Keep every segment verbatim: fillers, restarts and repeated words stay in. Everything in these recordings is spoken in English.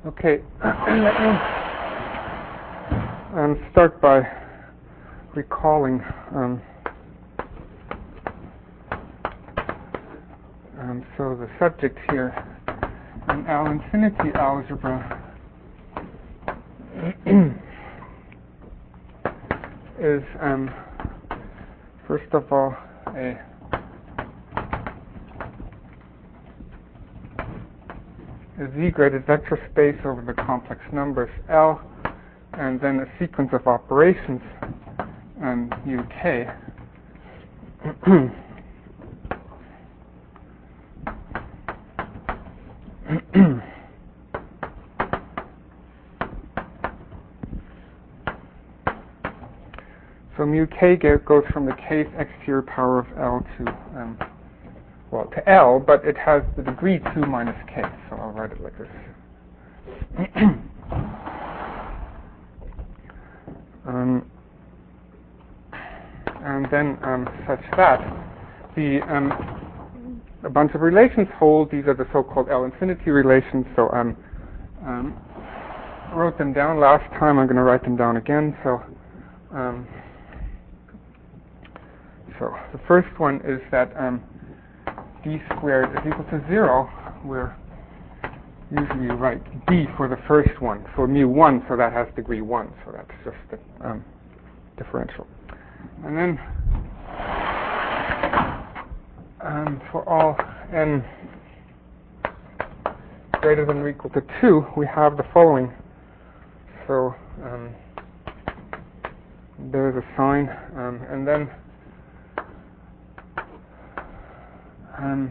Okay, let me um, start by recalling um, um, so the subject here in L infinity algebra is um, first of all a a Z-graded vector space over the complex numbers L, and then a sequence of operations um, mu k. So mu k goes from the kth exterior power of L to um, well, to L, but it has the degree two minus k, so I'll write it like this. um, and then um, such that the um, a bunch of relations hold. These are the so-called L infinity relations. So um, um, I wrote them down last time. I'm going to write them down again. So, um, so the first one is that um, d squared is equal to zero, where usually you write d for the first one, for mu one, so that has degree one, so that's just the um, differential. And then um, for all n greater than or equal to two, we have the following. So um, there's a sign, um, and then Um,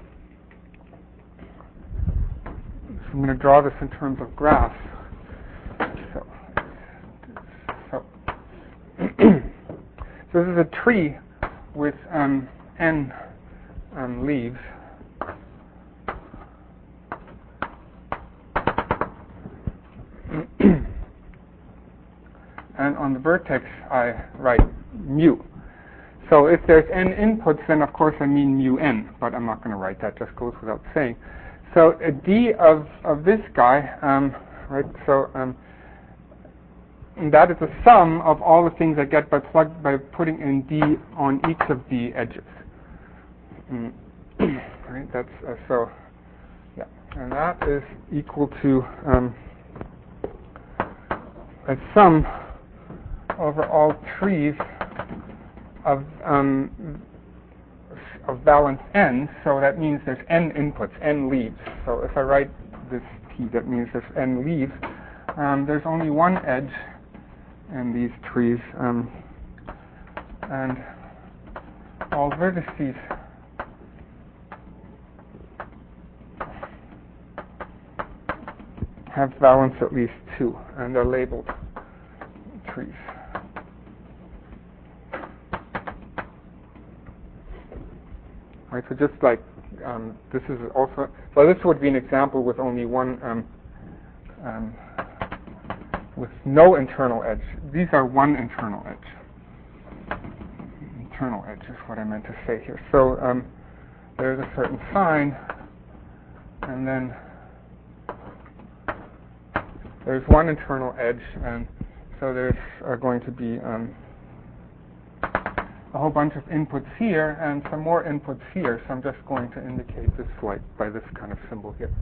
so I'm going to draw this in terms of graphs. So, so, so this is a tree with um, n um, leaves. And on the vertex, I write mu. So if there's n inputs, then of course I mean mu n, but I'm not going to write that, just goes without saying. So a d of, of this guy, um, right, so um, that is the sum of all the things I get by plug by putting in d on each of the edges. Mm. Right, that's uh, so, yeah, and that is equal to um, a sum over all trees of um, of valence n, so that means there's n inputs, n leaves. So if I write this t, that means there's n leaves. Um, there's only one edge in these trees, um, and all vertices have valence at least two, and they're labeled trees. Right, so just like um, this is also, well, this would be an example with only one, um, um, with no internal edge. These are one internal edge. Internal edge is what I meant to say here. So um, there's a certain sign, and then there's one internal edge, and so there's uh, going to be um, a whole bunch of inputs here and some more inputs here. So I'm just going to indicate this like by this kind of symbol here.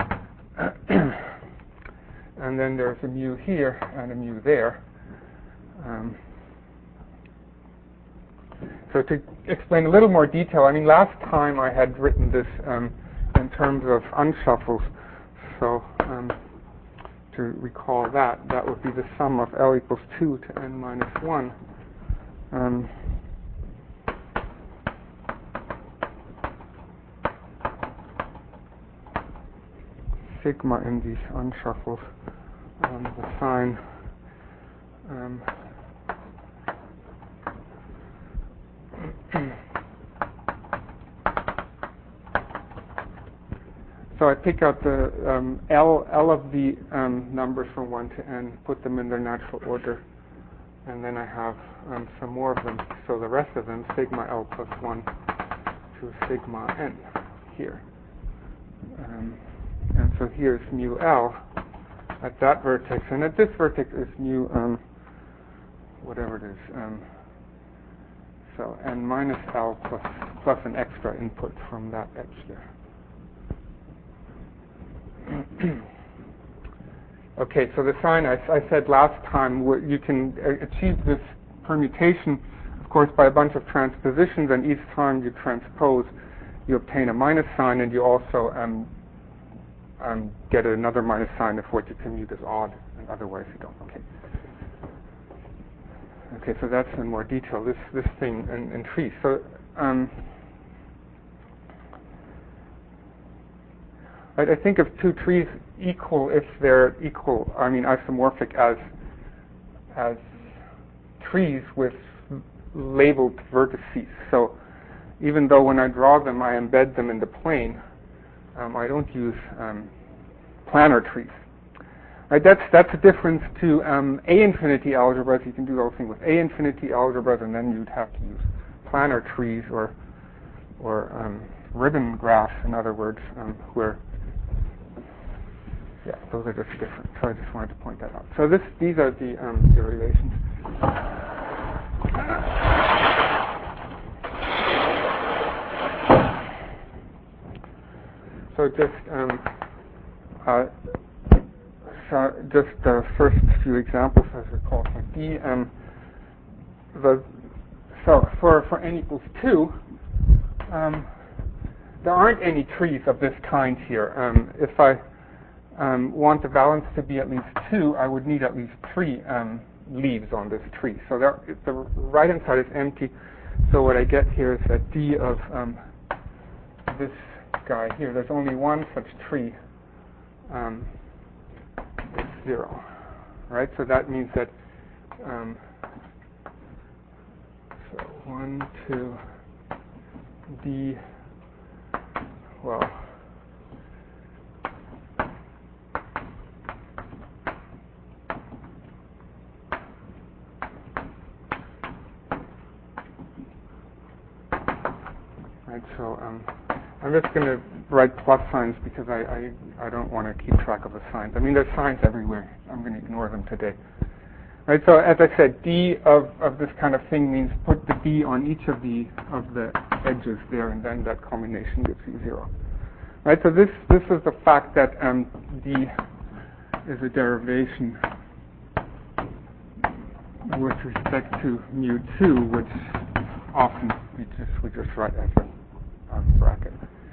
And then there's a mu here and a mu there. Um, so to explain a little more detail, I mean, last time I had written this um, in terms of unshuffles. So um, to recall that, that would be the sum of L equals two to n minus one. Um, sigma in these unshuffles, um, the sign um, so I pick out the um, L, L of the um, numbers from one to n, put them in their natural order, and then I have um, some more of them. So the rest of them, sigma L plus one to sigma n here. Um, and so here's mu L, at that vertex, and at this vertex is mu, um, whatever it is. Um, so n minus L plus plus an extra input from that edge there. Okay, so the sign I, I said last time, you can achieve this permutation, of course, by a bunch of transpositions, and each time you transpose, you obtain a minus sign, and you also um, um, get another minus sign if what you commute is odd, and otherwise you don't. Okay. Okay, so that's in more detail. This this thing in, in trees. So. Um, I think of two trees equal if they're equal, I mean isomorphic as as trees with labeled vertices. So even though when I draw them I embed them in the plane, um, I don't use um, planar trees. Right? That's that's a difference to um, A infinity algebras. You can do the whole thing with A infinity algebras, and then you'd have to use planar trees or or um, ribbon graphs, in other words, um, where yeah, those are just different. So I just wanted to point that out. So this, these are the um, derivations. So just um, uh, so just the first few examples, as we call for D. Um, the so for for n equals two, um, there aren't any trees of this kind here. Um, if I Um, want the valence to be at least two, I would need at least three um, leaves on this tree. So there, the right-hand side is empty. So what I get here is that D of um, this guy here, there's only one such tree, um, is zero. Right? So that means that um, so one, two, D, well, So um, I'm just going to write plus signs because I, I, I don't want to keep track of the signs. I mean, there's signs everywhere. I'm going to ignore them today. Right. So as I said, D of, of this kind of thing means put the D on each of the of the edges there, and then that combination gives you zero. Right. So this this is the fact that um, D is a derivation with respect to mu two, which often we just we just write as a bracket.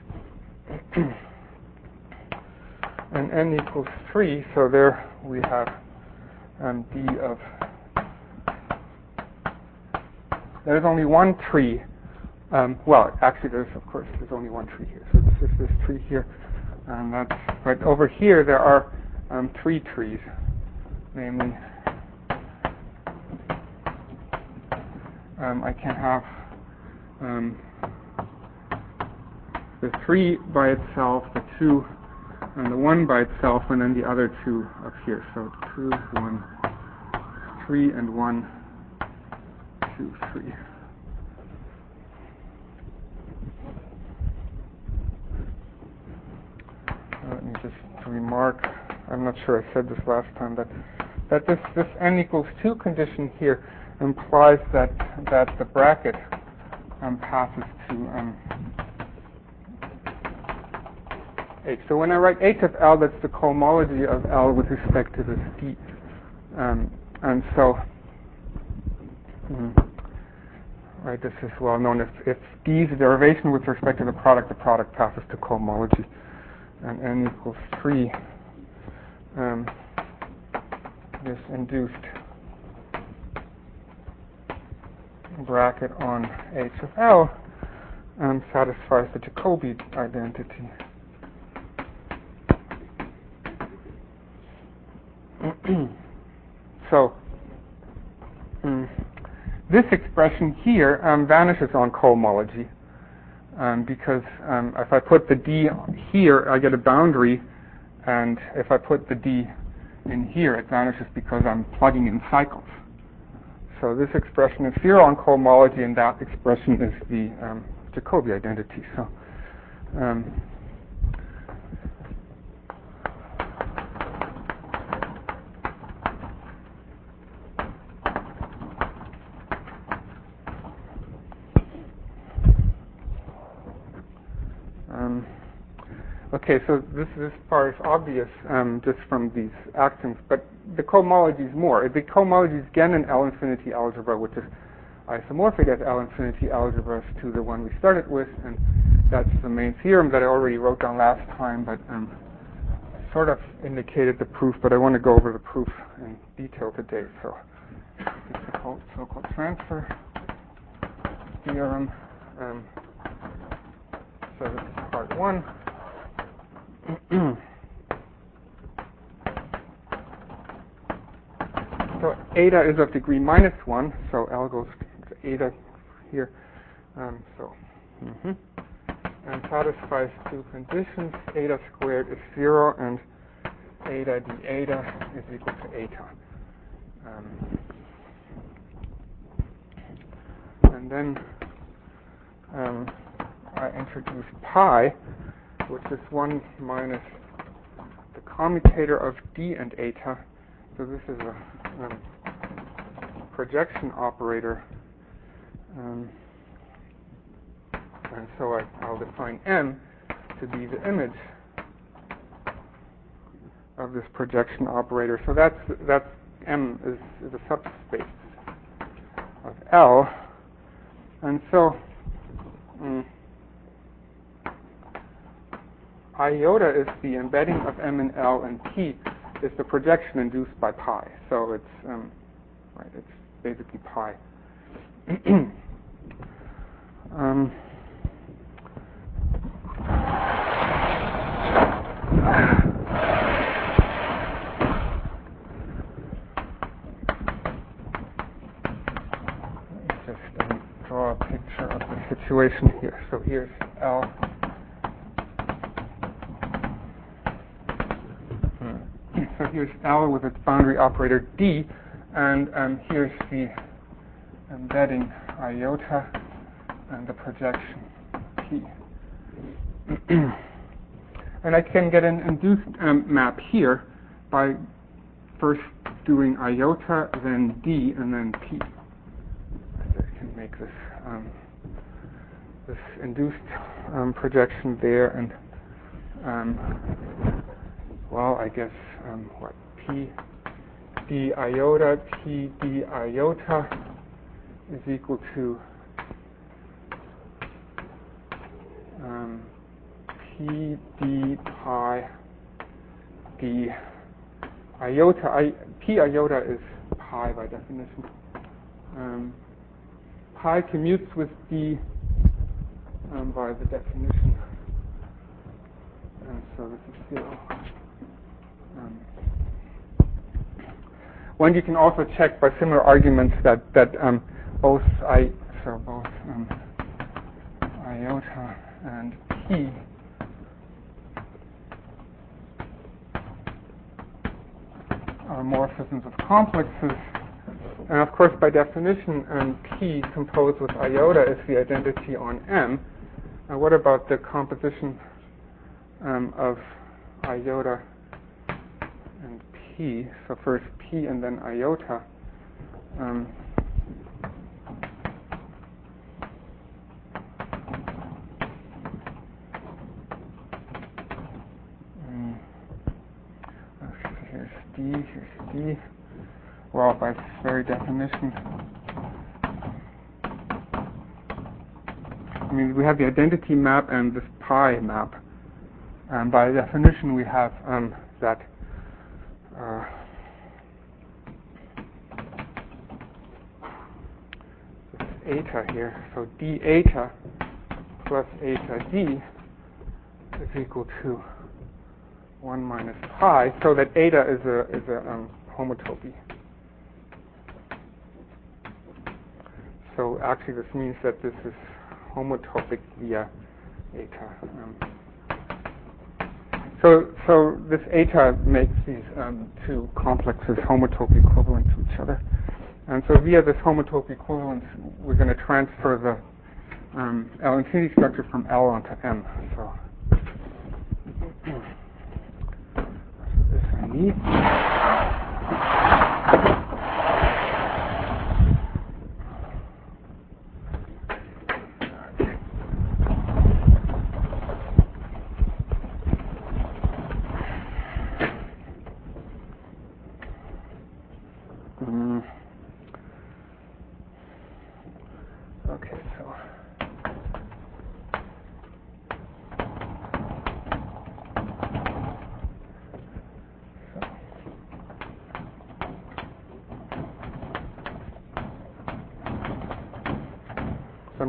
And n equals three, so there we have um, D of, there's only one tree, um, well actually there's of course there's only one tree here, so this is this tree here, and that's, but over here there are um, three trees, namely um, I can have um, the three by itself, the two, and the one by itself, and then the other two up here. So two, one, three, and one, two, three. Let me just remark, I'm not sure I said this last time, that that this, this n equals two condition here implies that that the bracket um, passes to um, H. So when I write H of L, that's the cohomology of L with respect to this D. Um, and so, mm, right, this is well known. If, if D is a derivation with respect to the product, the product passes to cohomology. And n equals three, um, this induced bracket on H of L um, satisfies the Jacobi identity. So um, this expression here um, vanishes on cohomology um, because um, if I put the D here, I get a boundary, and if I put the D in here, it vanishes because I'm plugging in cycles. So this expression is zero on cohomology, and that expression is the um, Jacobi identity. So um, Okay, so this this part is obvious um, just from these axioms, but the cohomology is more. The cohomology is again an L infinity algebra, which is isomorphic as L infinity algebras to the one we started with, and that's the main theorem that I already wrote down last time, but um, I sort of indicated the proof, but I want to go over the proof in detail today. So it's the so-called transfer theorem. Um, so this is part one. So eta is of degree minus one, so L goes to eta here. Um, so, mm-hmm. and satisfies two conditions. Eta squared is zero, and eta d eta is equal to eta. Um, and then um, I introduce pi, which is one minus the commutator of d and eta. So this is a um, projection operator. Um, and so I, I'll define M to be the image of this projection operator. So that's that's M is, is a subspace of L. And so um, iota is the embedding of M in L, and P is the projection induced by pi. So it's um, right. It's basically pi. um, Let me just um, draw a picture of the situation here. So here's L. So here's L with its boundary operator D, and um, here's the embedding iota and the projection P. And I can get an induced um, map here by first doing iota, then D, and then P. I can make this um, this induced um, projection there, and um, well, I guess um, what P d iota P d iota is equal to um, P d pi d iota. I, P iota is pi by definition. Um, pi commutes with d um, by the definition, and so this is zero. Um, one you can also check by similar arguments that that um, both I so both um, iota and P are morphisms of complexes, and of course by definition um, P composed with iota is the identity on M. Now what about the composition um, of iota and P? So first P and then iota. Um, um, here's D, here's D. Well, by this very definition, I mean, we have the identity map and this pi map. And by definition, we have um, that uh, this eta here. So d eta plus eta d is equal to one minus pi. So that eta is a is a um, homotopy. So actually, this means that this is homotopic via eta. Um, so, so this eta makes these um, two complexes homotopy equivalent to each other, and so via this homotopy equivalence, we're going to transfer the um, L infinity structure from L onto M. So this I need.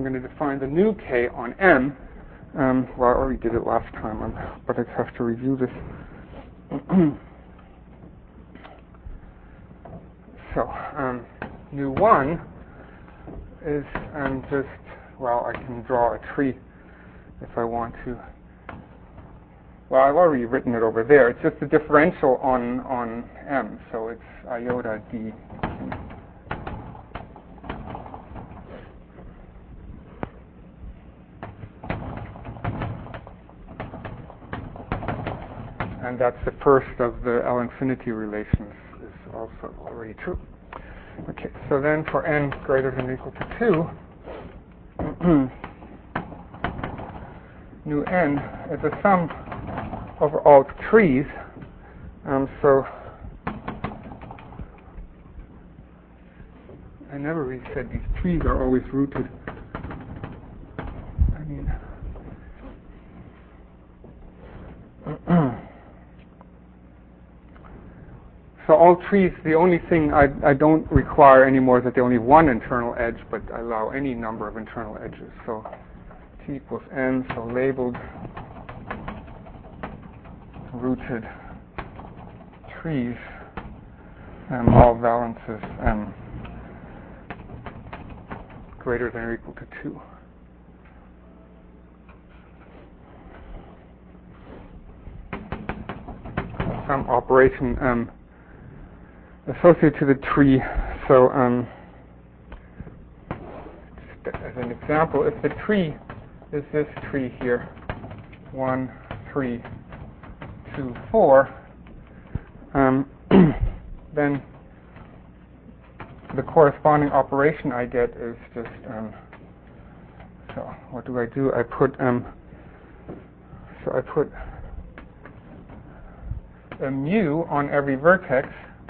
I'm going to define the new k on M. Um, well, I already did it last time, um, but I have to review this. So, um, nu one is um, just, well, I can draw a tree if I want to. Well, I've already written it over there. It's just the differential on, on M, so it's iota d. And that's the first of the L infinity relations, is also already true. Okay, so then for n greater than or equal to two, nu n is a sum over all trees. Um, so I never really said these trees are always rooted. I mean, so all trees, the only thing I, I don't require anymore is that they only have one internal edge, but I allow any number of internal edges. So t equals n, so labeled rooted trees, and all valences m greater than or equal to two. Some operation um, associated to the tree. So um, just as an example, if the tree is this tree here, one, three, two, four, um, then the corresponding operation I get is just, um, so what do I do? I put, um, so I put a mu on every vertex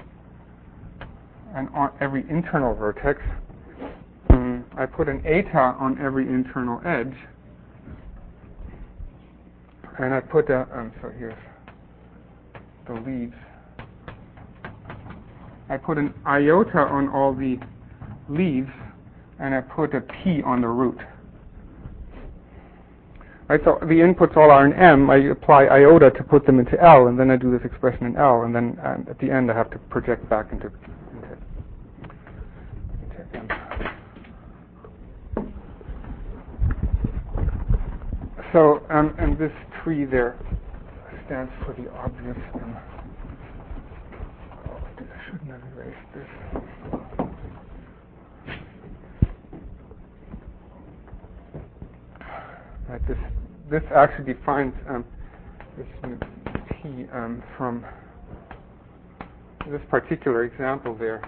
and on every internal vertex. Um, I put an eta on every internal edge, and I put a, um, so here's the leaves. I put an iota on all the leaves, and I put a p on the root. Right, so the inputs all are in M. I apply iota to put them into L, and then I do this expression in L, and then um, at the end I have to project back into, into, into M. So, um, and this tree there stands for the obvious M. I shouldn't have erased this. Right, this this actually defines um, this P um, from this particular example there.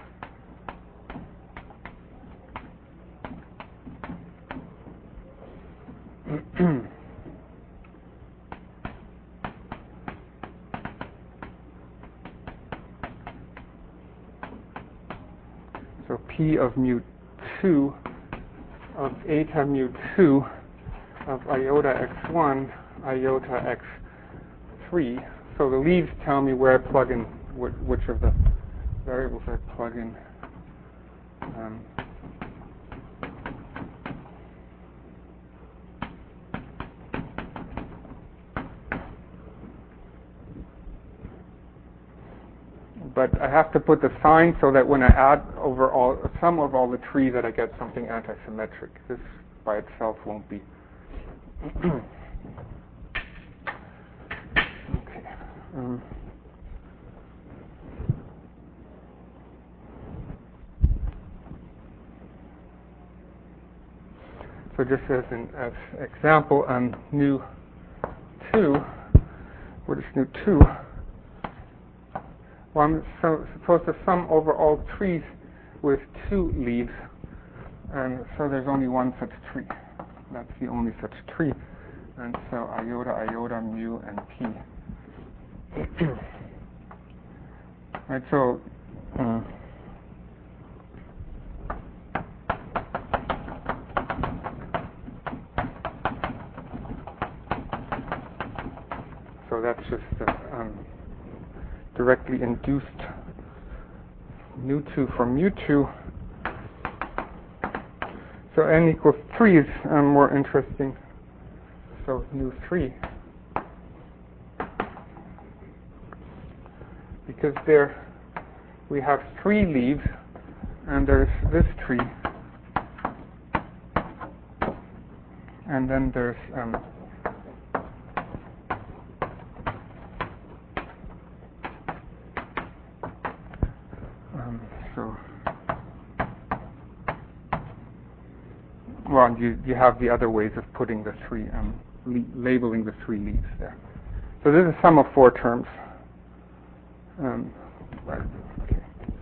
So P of mu two of eta mu two of iota x one, iota x three. So the leaves tell me where I plug in, wh- which of the variables I plug in. Um, but I have to put the sign so that when I add over all sum of all the trees that I get something antisymmetric. This by itself won't be. Okay. Um, so just as an as example, um, nu two, what is nu two? Well, I'm so, supposed to sum over all trees with two leaves, and so there's only one such tree. That's the only such tree. And so iota, iota, mu, and p. Right, so uh, so that's just the um, directly induced nu two from mu two. So n equals three is um, more interesting. So nu three. Because there we have three leaves, and there's this tree, and then there's um, um, so well, you you have the other ways of putting the three um, le- labeling the three leaves there. So this is sum of four terms. Um, right. Okay.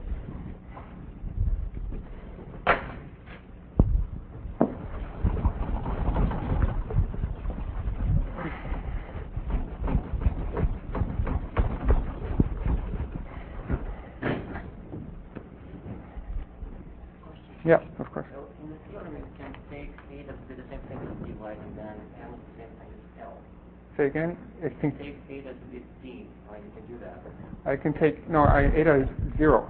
Yeah, of course. So in the theorem, you can take eta to be the same thing as dy, and then m is the same thing as L. Say again? I think Take eta to be d, right? You can do that. I can take, no, I, eta is zero.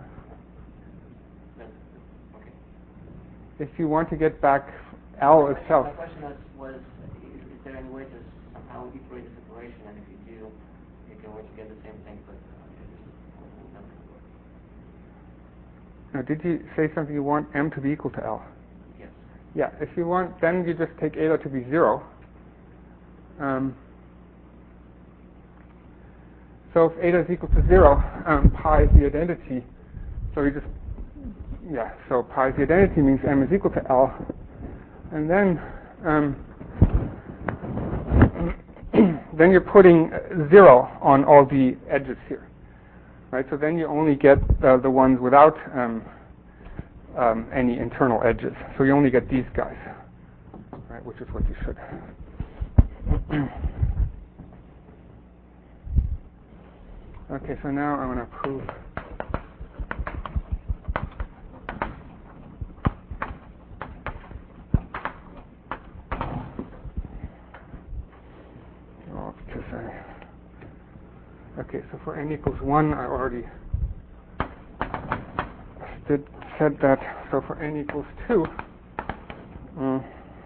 But, okay. If you want to get back L my itself. My question was, was is, is there any way to somehow iterate this operation, and if you do, you can always get the same thing, but uh, it just doesn't work. Now, did you say something you want m to be equal to L? Yes. Yeah, if you want, then you just take eta to be zero. Um, so if eta is equal to zero, um, pi is the identity. So you just, yeah, so pi is the identity means m is equal to L. And then, um, then you're putting zero on all the edges here. Right, so then you only get uh, the ones without um, um, any internal edges. So you only get these guys, right, which is what you should. Okay, so now I'm going to prove. Oh, because I. Okay, so for n equals one, I already did said that. So for n equals two, um,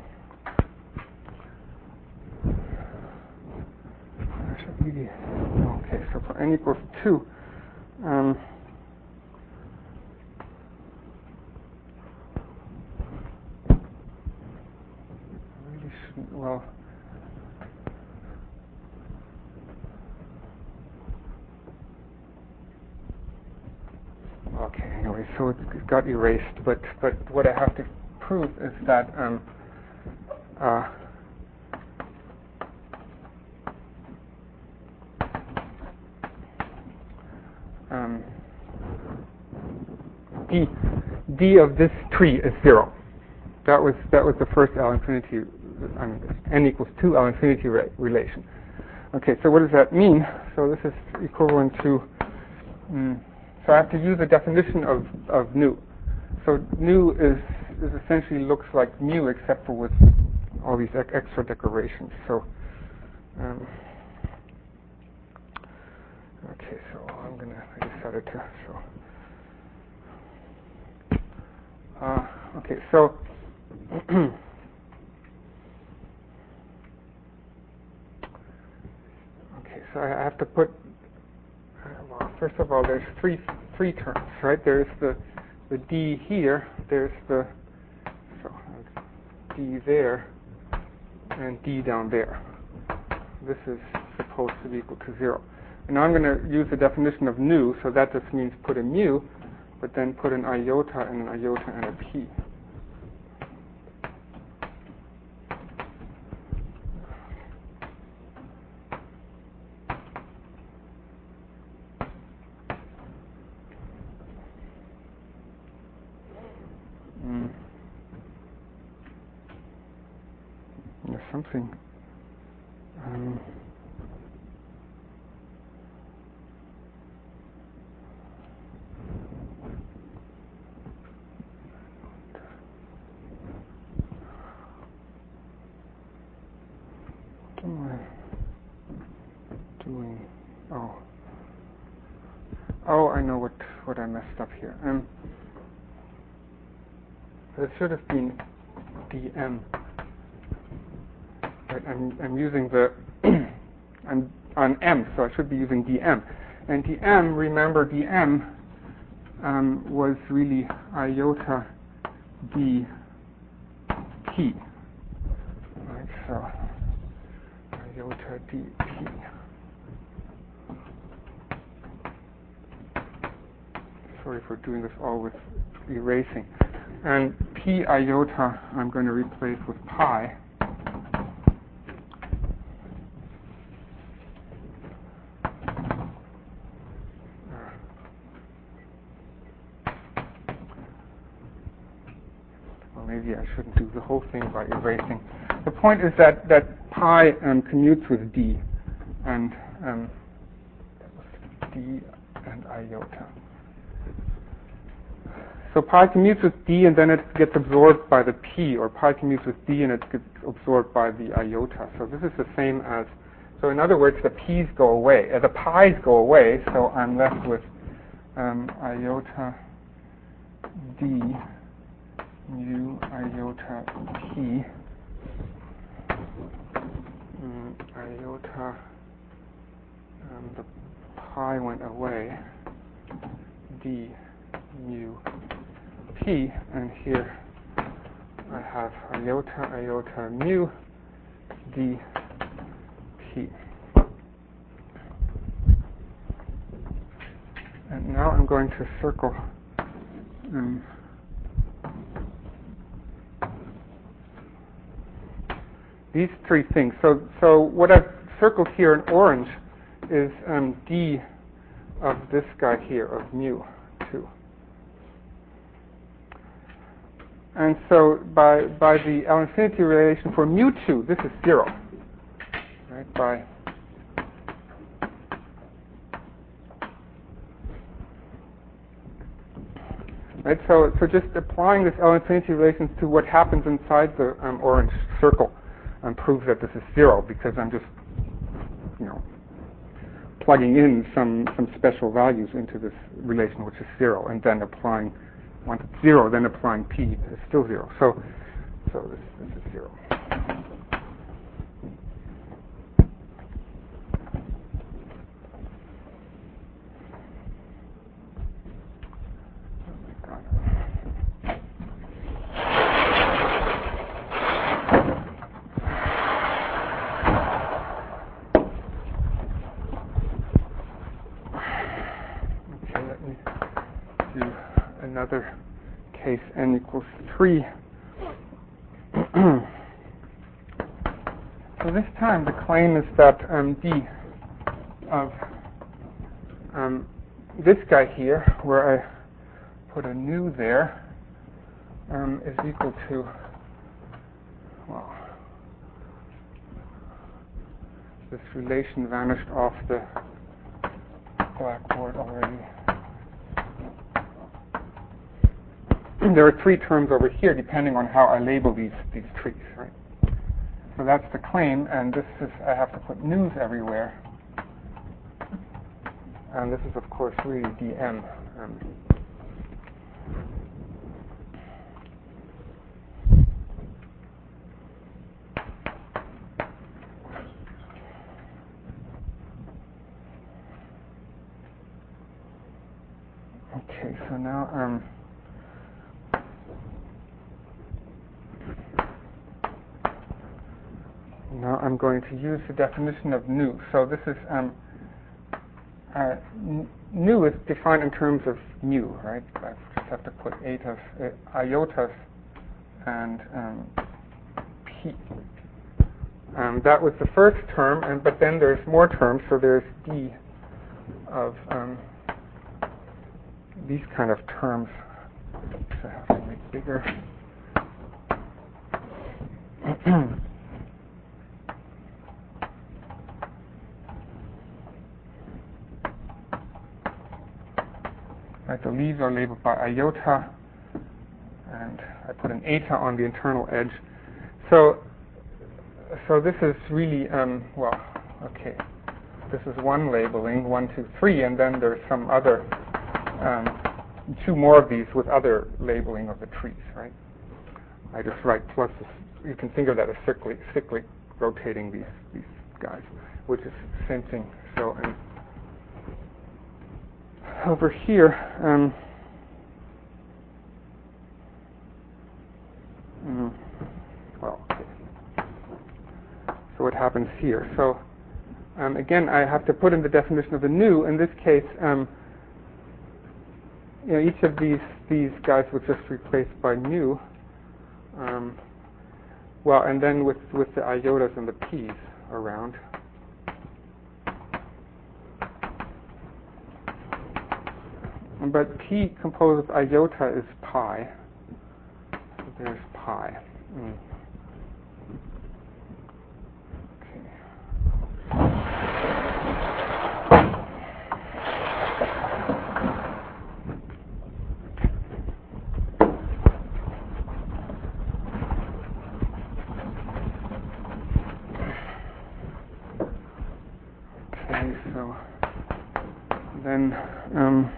I should really. Okay, so for n equals two, um, I really shouldn't. Well. Okay, anyway, so it got erased, but but what I have to prove is that um, uh, um, d d of this tree is zero. That was that was the first L infinity, um, n equals two L infinity re- relation. Okay, so what does that mean? So this is equivalent to. Um, so I have to use a definition of of nu. So nu is is essentially looks like mu except for with all these ec- extra decorations. So. Um, okay, so I'm gonna. I decided to. So. Uh, okay, so. okay, so I have to put. Uh, well, first of all, there's three three terms, right? There's the the d here. There's the so d there, and d down there. This is supposed to be equal to zero. And now I'm going to use the definition of nu, so that just means put a mu, but then put an iota and an iota and a p. Mm. There's something. Um, what am I doing? Oh. Oh, I know what, what I messed up here. Um, it should have been dm. Right, I'm, I'm using the, I'm on m, so I should be using dm. And dm, remember dm um, was really iota dt. Right, so iota dt. Sorry for doing this all with erasing. And p iota I'm going to replace with pi. Well, maybe I shouldn't do the whole thing by erasing. The point is that, that pi um, commutes with d, and um, d and iota. So pi commutes with d, and then it gets absorbed by the p, or pi commutes with d, and it gets absorbed by the iota. So this is the same as, so in other words, the p's go away, uh, the pi's go away, so I'm left with um, iota d mu iota p, um, iota, um, the pi went away, d mu p, and here I have iota iota mu d p. And now I'm going to circle um, these three things. So, so what I've circled here in orange is um, d of this guy here, of mu two. And so by by the L infinity relation for mu two, this is zero. Right? By right. So so just applying this L infinity relations to what happens inside the um, orange circle um, proves that this is zero, because I'm just you know plugging in some some special values into this relation, which is zero, and then applying. Once it's zero, then applying p is still zero. So, so this, this is zero. Okay, let me do another case n equals three. So this time the claim is that um, d of um, this guy here, where I put a nu there, um, is equal to, well, this relation vanished off the blackboard already. There are three terms over here depending on how I label these these trees, right? So that's the claim, and this is, I have to put nus everywhere. And this is, of course, really dm. Um, okay, so now um, now I'm going to use the definition of nu. So this is um, uh, n- nu is defined in terms of mu, right? I just have to put etas, uh, iotas and um, p. Um, that was the first term, and but then there's more terms. So there's d of um, these kind of terms. So I have to make bigger. Right, the leaves are labeled by iota, and I put an eta on the internal edge. So, so this is really um, well, okay. This is one labeling, one, two, three, and then there's some other, um, two more of these with other labeling of the trees, right? I just write plus. You can think of that as cyclic, cyclic rotating these these guys, which is the same thing. So um, over here, um, mm, well, okay. So what happens here? So um, again, I have to put in the definition of the new. In this case, um, you know, each of these these guys was just replaced by new. Um, well, and then with with the iotas and the p's around. But p composed of iota is pi. So there's pi. Mm. Okay, so then um,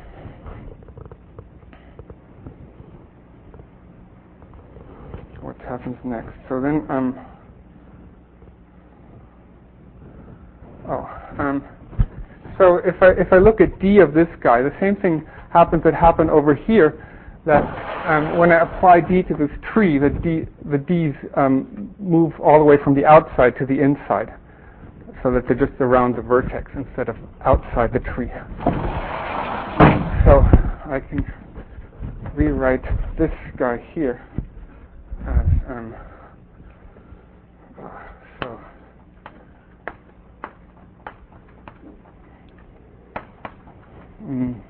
what happens next? So then um, oh um, so if I if I look at d of this guy, the same thing happens that happened over here. That um, when I apply d to this tree, the d the d's um, move all the way from the outside to the inside, so that they're just around the vertex instead of outside the tree. So I can rewrite this guy here as um, uh, so. Mm,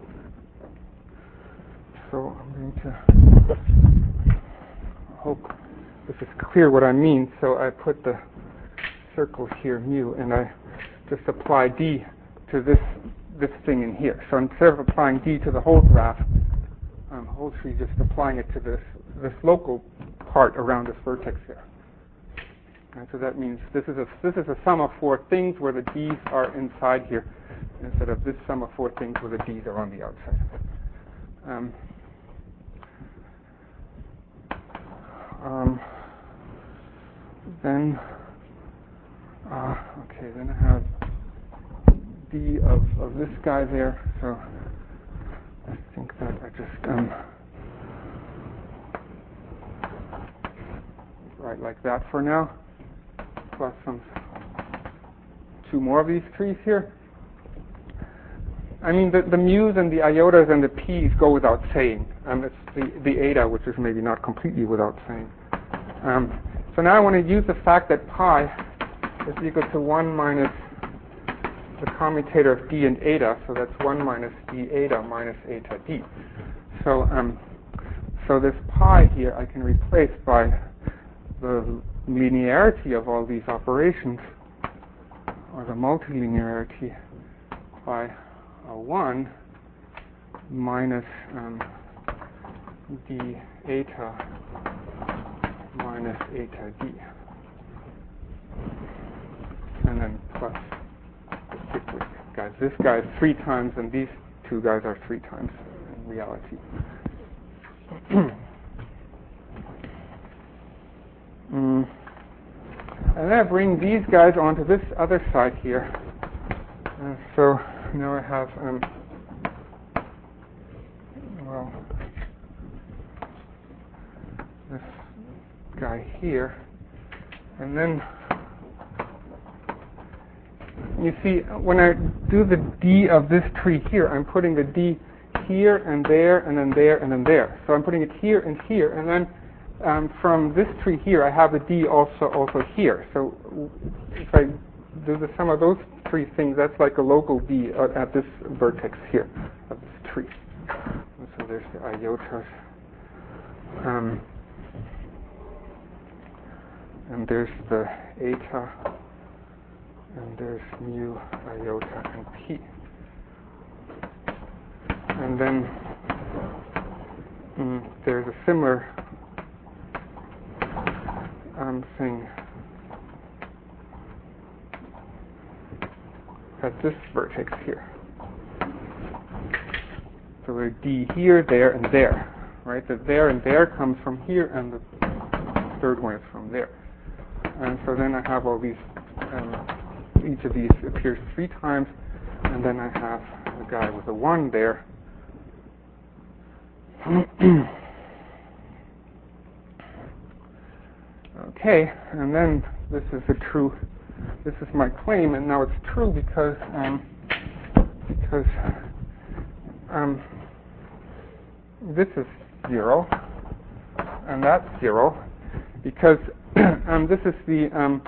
so I'm going to hope this is clear what I mean. So I put the circle here, mu, and I just apply d to this this thing in here. So instead of applying d to the whole graph, um, whole tree, just applying it to this this local part around this vertex here. And so that means this is a this is a sum of four things where the d's are inside here, instead of this sum of four things where the d's are on the outside. Um, um, then, uh, okay, then I have d of, of this guy there. So I think that I just um, write like that for now, plus some two more of these trees here. I mean, the, the mu's and the iotas and the p's go without saying. Um, it's the, the eta, which is maybe not completely without saying. Um, so now I want to use the fact that pi is equal to one minus the commutator of d and eta, so that's one minus d eta minus eta d. So, um, so this pi here I can replace by the linearity of all these operations, or the multilinearity, by a one minus um, d eta minus eta d, and then plus the cyclic guys. This guy is three times, and these two guys are three times in reality. mm. And then I bring these guys onto this other side here. Uh, so now I have, um, well, this guy here. And then you see, when I do the d of this tree here, I'm putting the d here and there and then there and then there. So I'm putting it here and here. And then um, from this tree here, I have the d also also here. So if I do the sum of those three things, that's like a local d at this vertex here of this tree. And so there's the iotas. Um, and there's the eta. And there's mu, iota, and p. And then mm, there's a similar um, thing at this vertex here. So we're d here, there, and there, right? The there and there comes from here, and the third one is from there. And so then I have all these, um, each of these appears three times, and then I have a guy with a one there. Okay, and then this is a true, this is my claim, and now it's true because, um, because um, this is zero, and that's zero, because um, this is the um,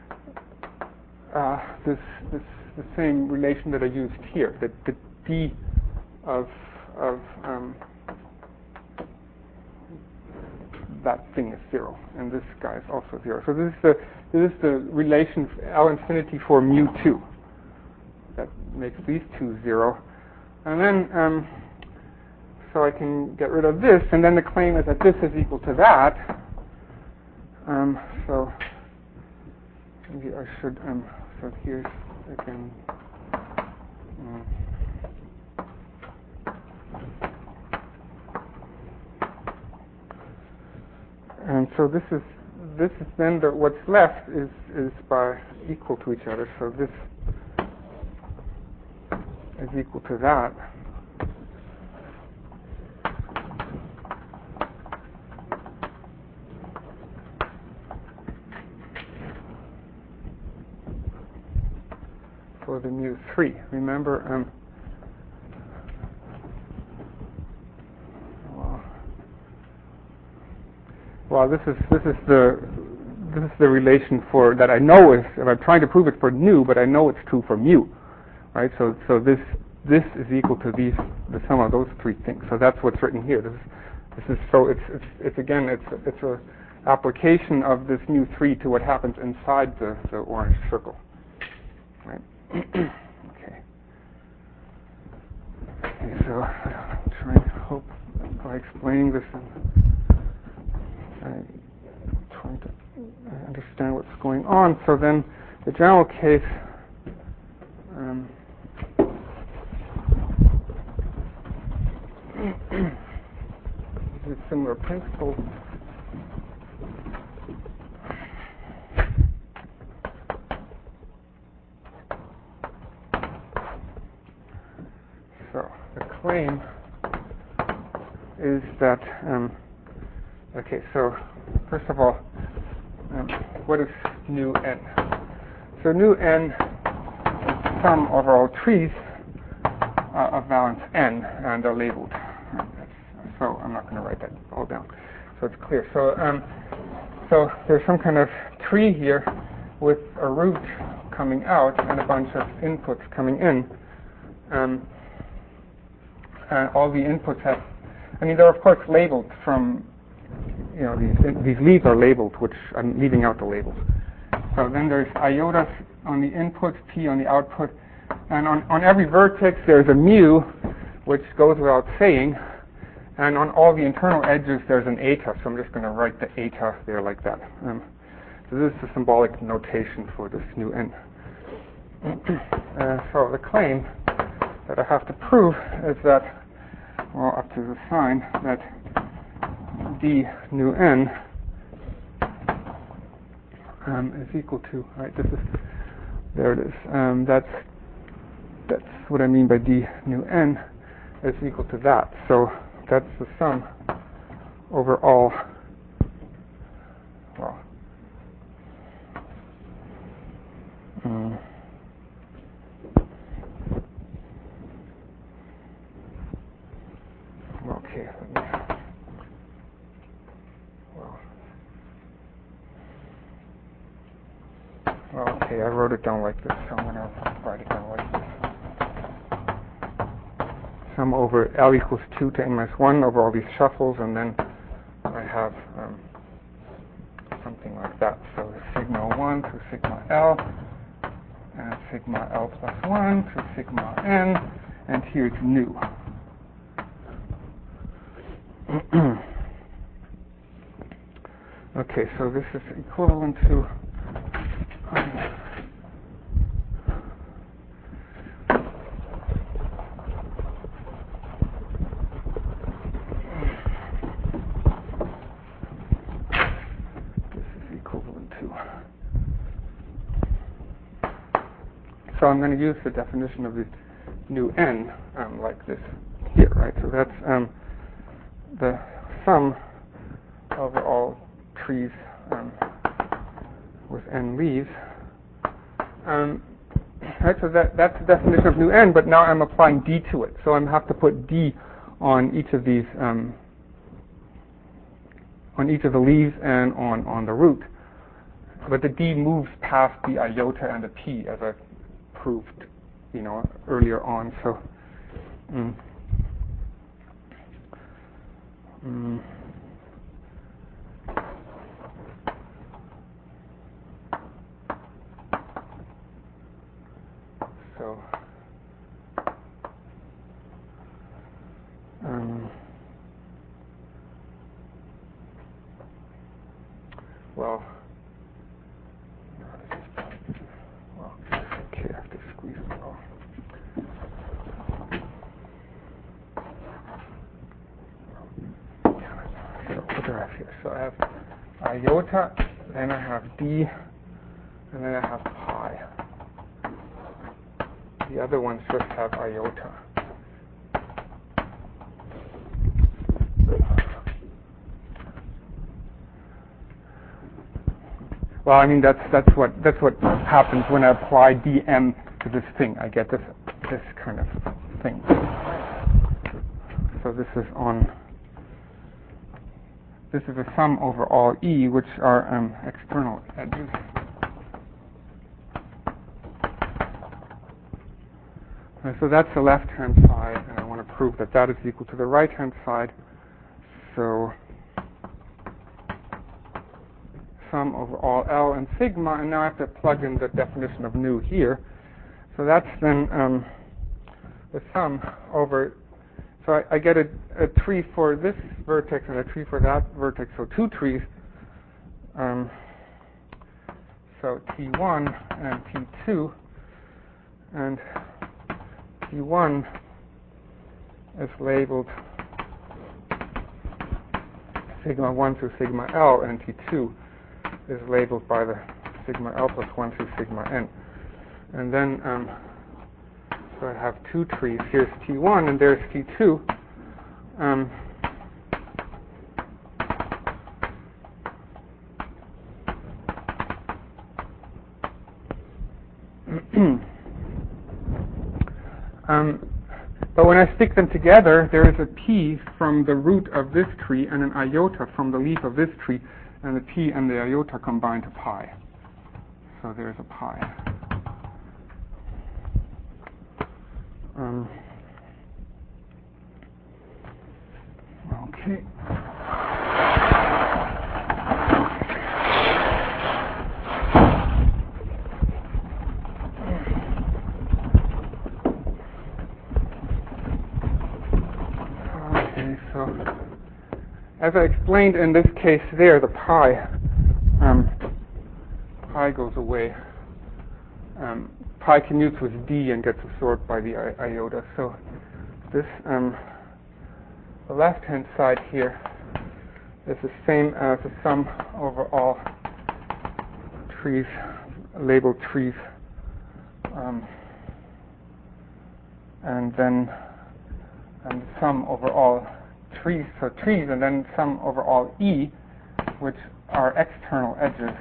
uh, this this the same relation that I used here. That the d of of um, that thing is zero, and this guy is also zero. So this is the this is the relation L infinity for mu two. That makes these two zero, and then um, so I can get rid of this, and then the claim is that this is equal to that. Um, so maybe I should. Um, so here's again. Um, and so this is this is then the, what's left is is by equal to each other. So this is equal to that. For the mu three. Remember, um, well, well, this is this is the this is the relation for that I know is. If I'm trying to prove it for nu, but I know it's true for mu, right? So so this this is equal to these the sum of those three things. So that's what's written here. This is this is so it's it's it's again it's it's a application of this mu three to what happens inside the the orange circle, right? Okay. Okay, so I'm trying to hope by explaining this and I'm trying to understand what's going on. So then the general case um, is a similar principle. So the claim is that, um, okay, so first of all, um, what is nu n? So nu n is the sum over all trees uh, of valence n, and they're labeled. So I'm not going to write that all down, so it's clear. So, um, so there's some kind of tree here with a root coming out and a bunch of inputs coming in. Um, and all the inputs have, I mean, they're of course labeled from, you know, these these leaves are labeled, which I'm leaving out the labels. So then there's iotas on the inputs, p on the output, and on, on every vertex there's a mu, which goes without saying, and on all the internal edges there's an eta, so I'm just going to write the eta there like that. Um, so this is the symbolic notation for this nu n. uh, so the claim that I have to prove is that, well, up to the sign, that d nu n um, is equal to, right, this is, there it is, um, that's, that's what I mean by d nu n is equal to that. So that's the sum over all, well, um, okay, let me, well, well, okay, I wrote it down like this, so I'm going to write it down like this. Sum over L equals two to n minus one over all these shuffles, and then I have um, something like that. So sigma one through sigma L, and sigma L plus one through sigma n, and here's nu. Okay, so this is equivalent to um, I'm going to use the definition of the nu n um, like this here, right? So that's um, the sum over all trees um, with n leaves. Um, right, so that, that's the definition of nu n, but now I'm applying d to it. So I have to put d on each of these, um, on each of the leaves and on, on the root. But the d moves past the iota and the p, as I proved, you know, earlier on. So, mm, mm, so, um, well. Well, okay, I have to squeeze it all. So what do I have here? So I have iota, then I have d, and then I have pi. The other ones just have iota. Well, I mean that's that's what that's what happens when I apply dm to this thing. I get this this kind of thing. So this is on. This is a sum over all e, which are um, external edges. And so that's the left-hand side, and I want to prove that that is equal to the right-hand side. So sum over all L and sigma, and now I have to plug in the definition of nu here. So that's then um, the sum over, so I, I get a, a tree for this vertex and a tree for that vertex, so two trees. Um, so T one and T two, and T one is labeled sigma one through sigma L, and T two is labeled by the sigma L plus one through sigma N. And then, um, so I have two trees. Here's T one and there's T two. Um, um, but when I stick them together, there is a p from the root of this tree and an iota from the leaf of this tree, and the p and the iota combine to pi. So there's a pi. Um, okay. Okay, so as I explained in this case there, the pi, um, pi goes away. Um, pi commutes with d and gets absorbed by the I- iota. So this, um, the left-hand side here is the same as the sum over all trees, labeled trees, um, and then and sum over all trees, so trees, and then sum over all e, which are external edges.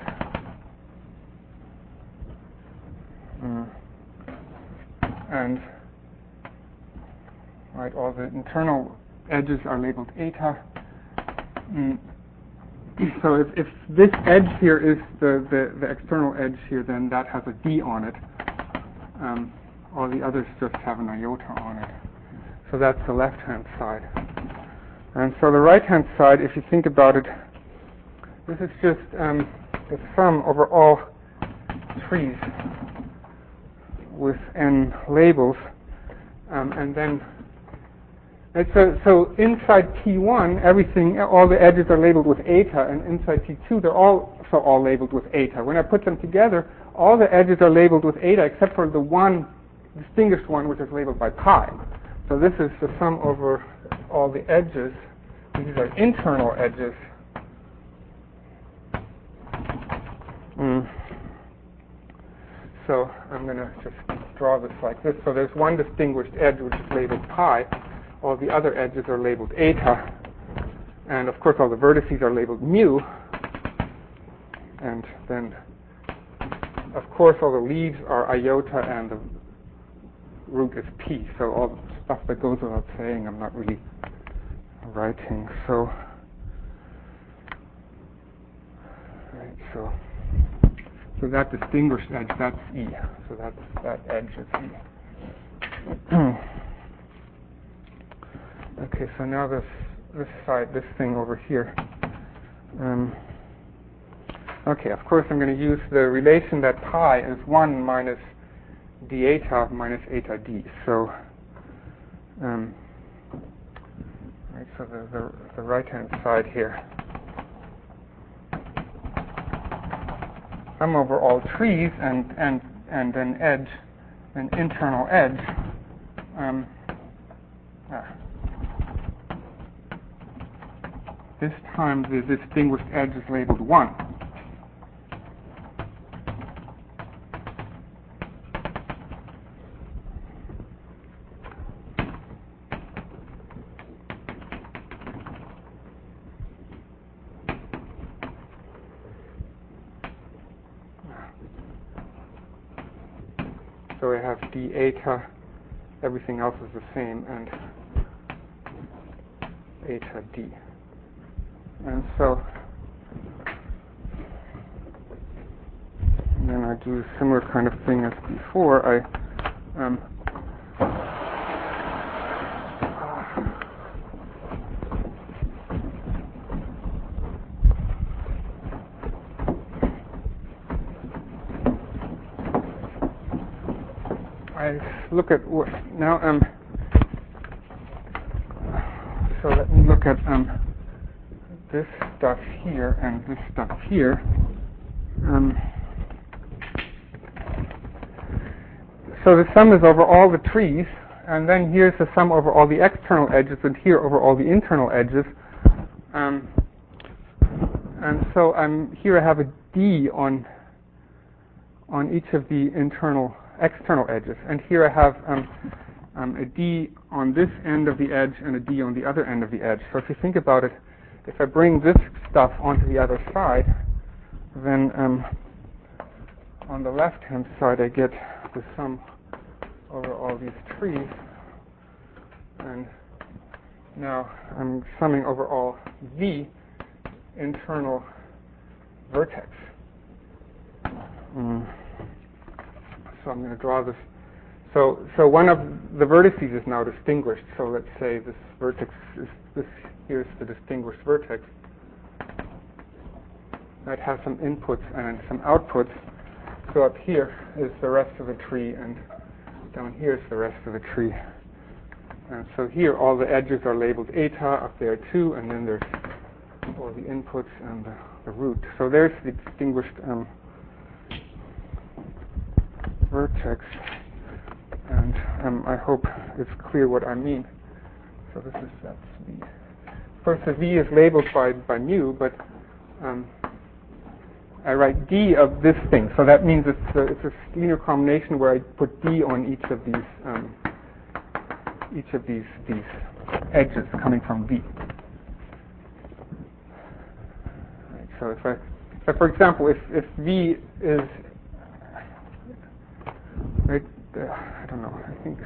Mm. And right, all the internal edges are labeled eta. Mm. So if, if this edge here is the, the, the external edge here, then that has a d on it. Um, all the others just have an iota on it. So that's the left-hand side. And so the right-hand side, if you think about it, this is just um, the sum over all trees with n labels, um, and then and so so inside T one, everything, all the edges are labeled with eta, and inside T two, they're also all labeled with eta. When I put them together, all the edges are labeled with eta except for the one distinguished one, which is labeled by pi. So this is the sum over all the edges. These are internal edges. Mm. So I'm going to just draw this like this. So there's one distinguished edge which is labeled pi. All the other edges are labeled eta. And of course all the vertices are labeled mu. And then, of course, all the leaves are iota and the root is p. So all the stuff that goes without saying I'm not really writing. So, right, so, so that distinguished edge, that's E. So that's, that edge is E. Okay, so now this this side, this thing over here. Um, okay, of course I'm going to use the relation that pi is one minus d eta minus eta d. So, um, right, so the, the, the right-hand side here. Sum over all trees and, and, and an edge, an internal edge. Um, ah. This time the distinguished edge is labeled one. So I have d eta, everything else is the same, and eta d. And so, and then I do a similar kind of thing as before. I um, I look at what now. Um, so let me look at um. this stuff here and this stuff here. Um, so the sum is over all the trees, and then here's the sum over all the external edges, and here over all the internal edges. Um, and so I'm here I have a d on on each of the internal external edges, and here I have um, um, a d on this end of the edge and a d on the other end of the edge. So if you think about it, if I bring this stuff onto the other side, then um, on the left-hand side I get the sum over all these trees, and now I'm summing over all v internal vertex. Mm. So I'm going to draw this. So, so one of the vertices is now distinguished. So let's say this vertex is this. Here's the distinguished vertex. That has some inputs and some outputs. So up here is the rest of the tree, and down here is the rest of the tree. And so here all the edges are labeled eta up there too, and then there's all the inputs and the, the root. So there's the distinguished um, vertex, and um, I hope it's clear what I mean. So this is that's V. Of course, the V is labeled by by mu, but um, I write d of this thing. So that means it's a, it's a linear combination where I put d on each of these um, each of these these edges coming from V. Right, so if I, so for example, if if V is right, uh, I don't know. I think.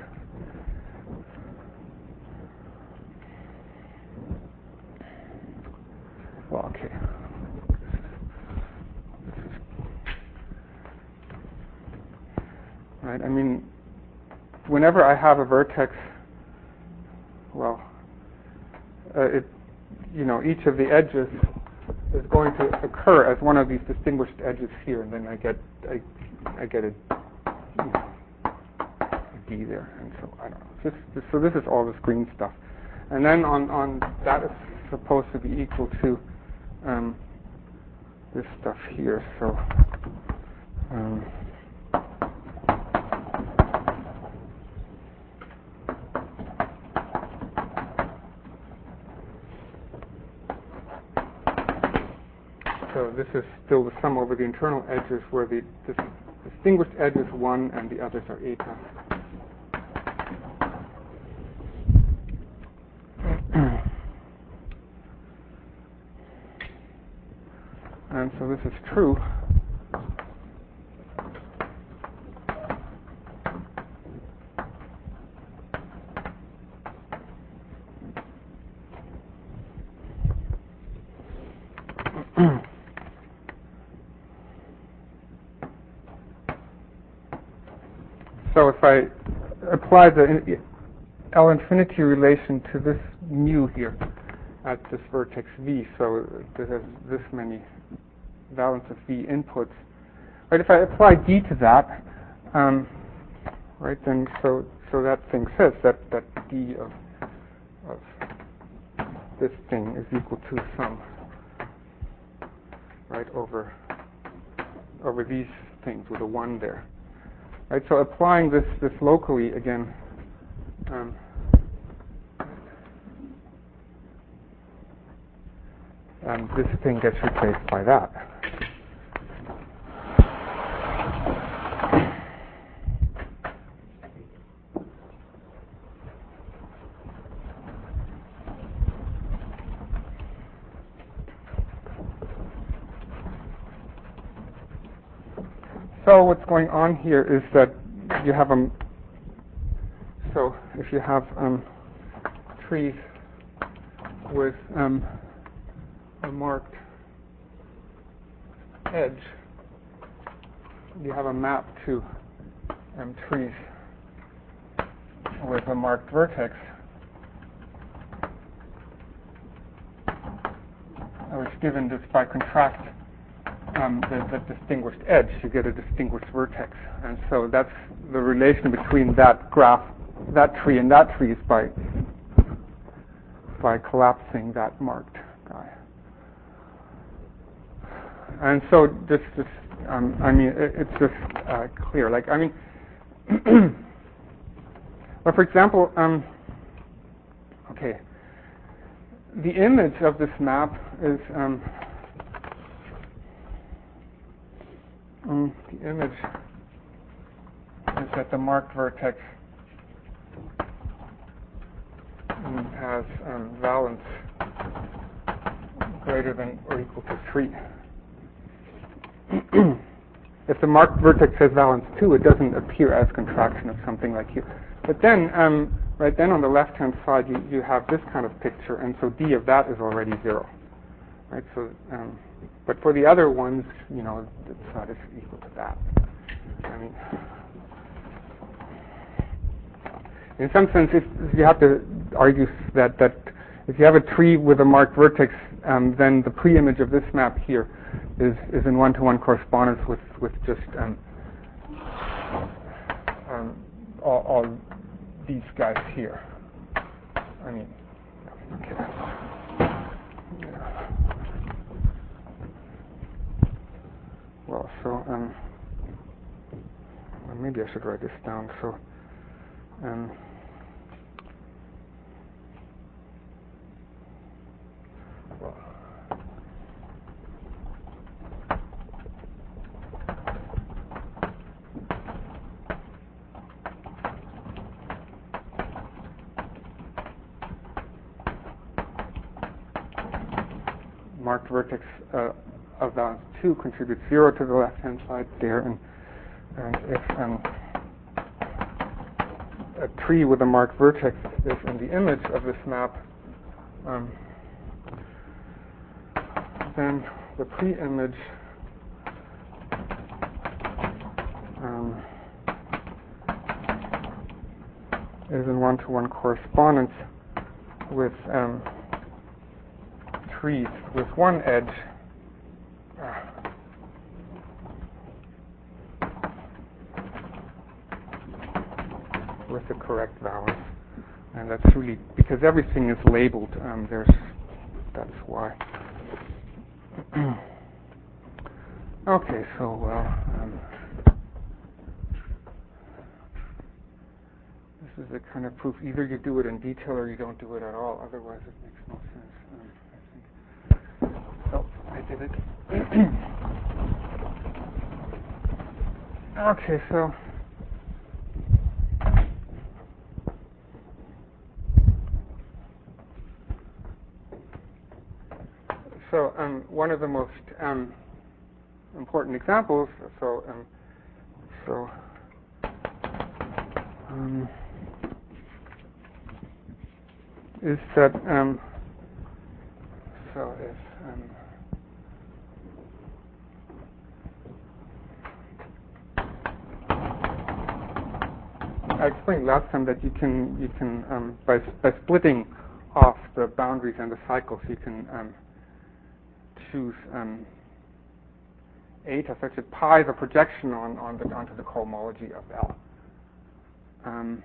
Well, okay. Right. I mean, whenever I have a vertex, well, uh, it, you know, each of the edges is going to occur as one of these distinguished edges here, and then I get, I, I get a, you know, a D there, and so I don't know. This, this, so this is all this green stuff, and then on on that is supposed to be equal to um, this stuff here. So. Um, So this is still the sum over the internal edges, where the this, this distinguished edge is one and the others are eta. And so this is true. So if I apply the L infinity relation to this mu here at this vertex V, so this has this many valence of V inputs, right? If I apply D to that, um, right, then so so that thing says that that D of of this thing is equal to some, right, over over these things with a one there. Right, so applying this, this locally again, um, um, this thing gets replaced by that. So what's going on here is that you have a, so if you have um, trees with um, a marked edge, you have a map to um, trees with a marked vertex, which given just by contrast Um, the, the distinguished edge, you get a distinguished vertex. And so that's the relation between that graph, that tree and that tree is by by collapsing that marked guy. And so just, just um, I mean, it, it's just uh, clear. Like, I mean, well, for example, um, okay, the image of this map is um, Um, the image is that the marked vertex um, has um, valence greater than or equal to three. If the marked vertex has valence two, it doesn't appear as contraction of something like here. But then, um, right then on the left-hand side, you, you have this kind of picture, and so D of that is already zero. Right, so, um, but for the other ones, you know, it's not as equal to that. I mean, in some sense, if, if you have to argue that that if you have a tree with a marked vertex, um, then the pre-image of this map here is is in one-to-one correspondence with with just um, um, all, all these guys here. I mean, okay. Yeah. Well, so um, well, maybe I should write this down. So, um, well, marked vertex uh, of valence two contributes zero to the left-hand side there, and and if um, a tree with a marked vertex is in the image of this map, um, then the pre-image um, is in one-to-one correspondence with um, trees with one edge uh, with the correct valence, and that's really because everything is labeled. Um, there's that's why. Okay, so well, um, this is the kind of proof. Either you do it in detail or you don't do it at all. Otherwise, it makes no sense. Um, I think. So I did it. Okay, so so um, one of the most um, important examples. So um, so um, is that um, so if um, I explained last time that you can you can um, by by splitting off the boundaries and the cycles, you can um, choose um, eta such that pi is a projection on on the onto the cohomology of L. Um,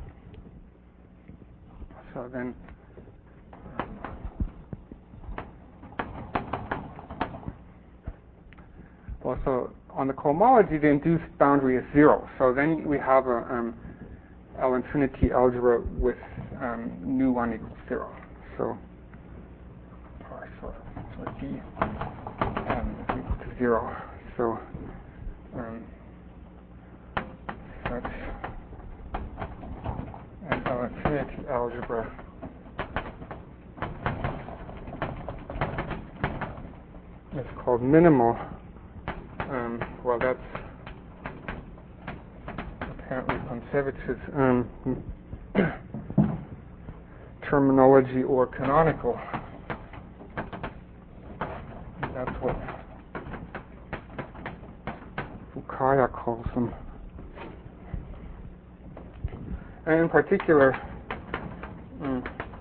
so then. Well, so on the cohomology, the induced boundary is zero. So then we have a um, L infinity algebra with um, nu one equals zero. So, so, so D um, is equal to zero. So um, such an L infinity algebra is called minimal. Um, well, that's apparently Kontsevich um, terminology or canonical. That's what Fukaya calls them. And in particular, um,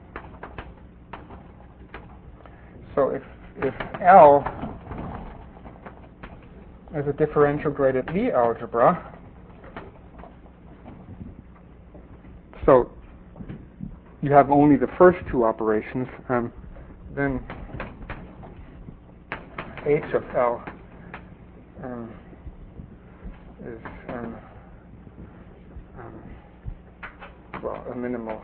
so if if L is a differential graded Lie algebra, so you have only the first two operations, um, then H of L um, is um, um, well a minimal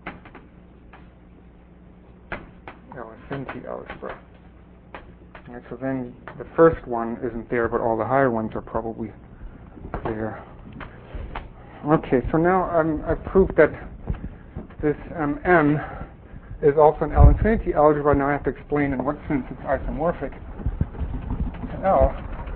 L infinity algebra. And so then the first one isn't there, but all the higher ones are probably there. Okay, so now um, I've proved that this um, M is also an L infinity algebra. Now I have to explain in what sense it's isomorphic to L.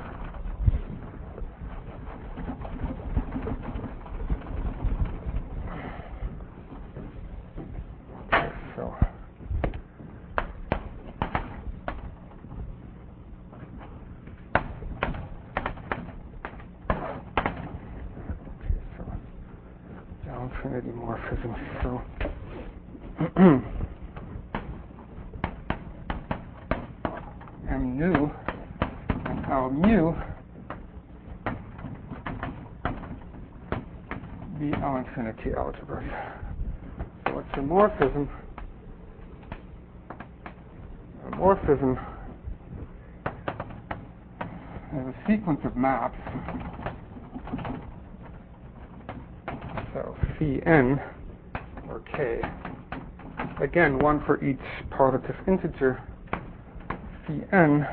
Okay, so L infinity morphism. So M nu and L mu be L infinity algebras. So what's a morphism? A morphism is a sequence of maps. So phi n or k. Again, one for each positive integer. Phi n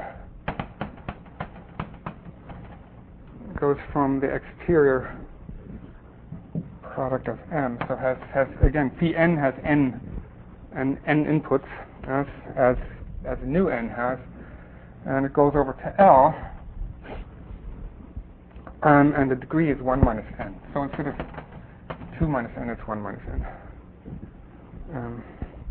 goes from the exterior product of M. So has has again phi n has n and n inputs as as as a new n has, and it goes over to L, um, and the degree is one minus n. So instead of two minus n, it's one minus n. Um,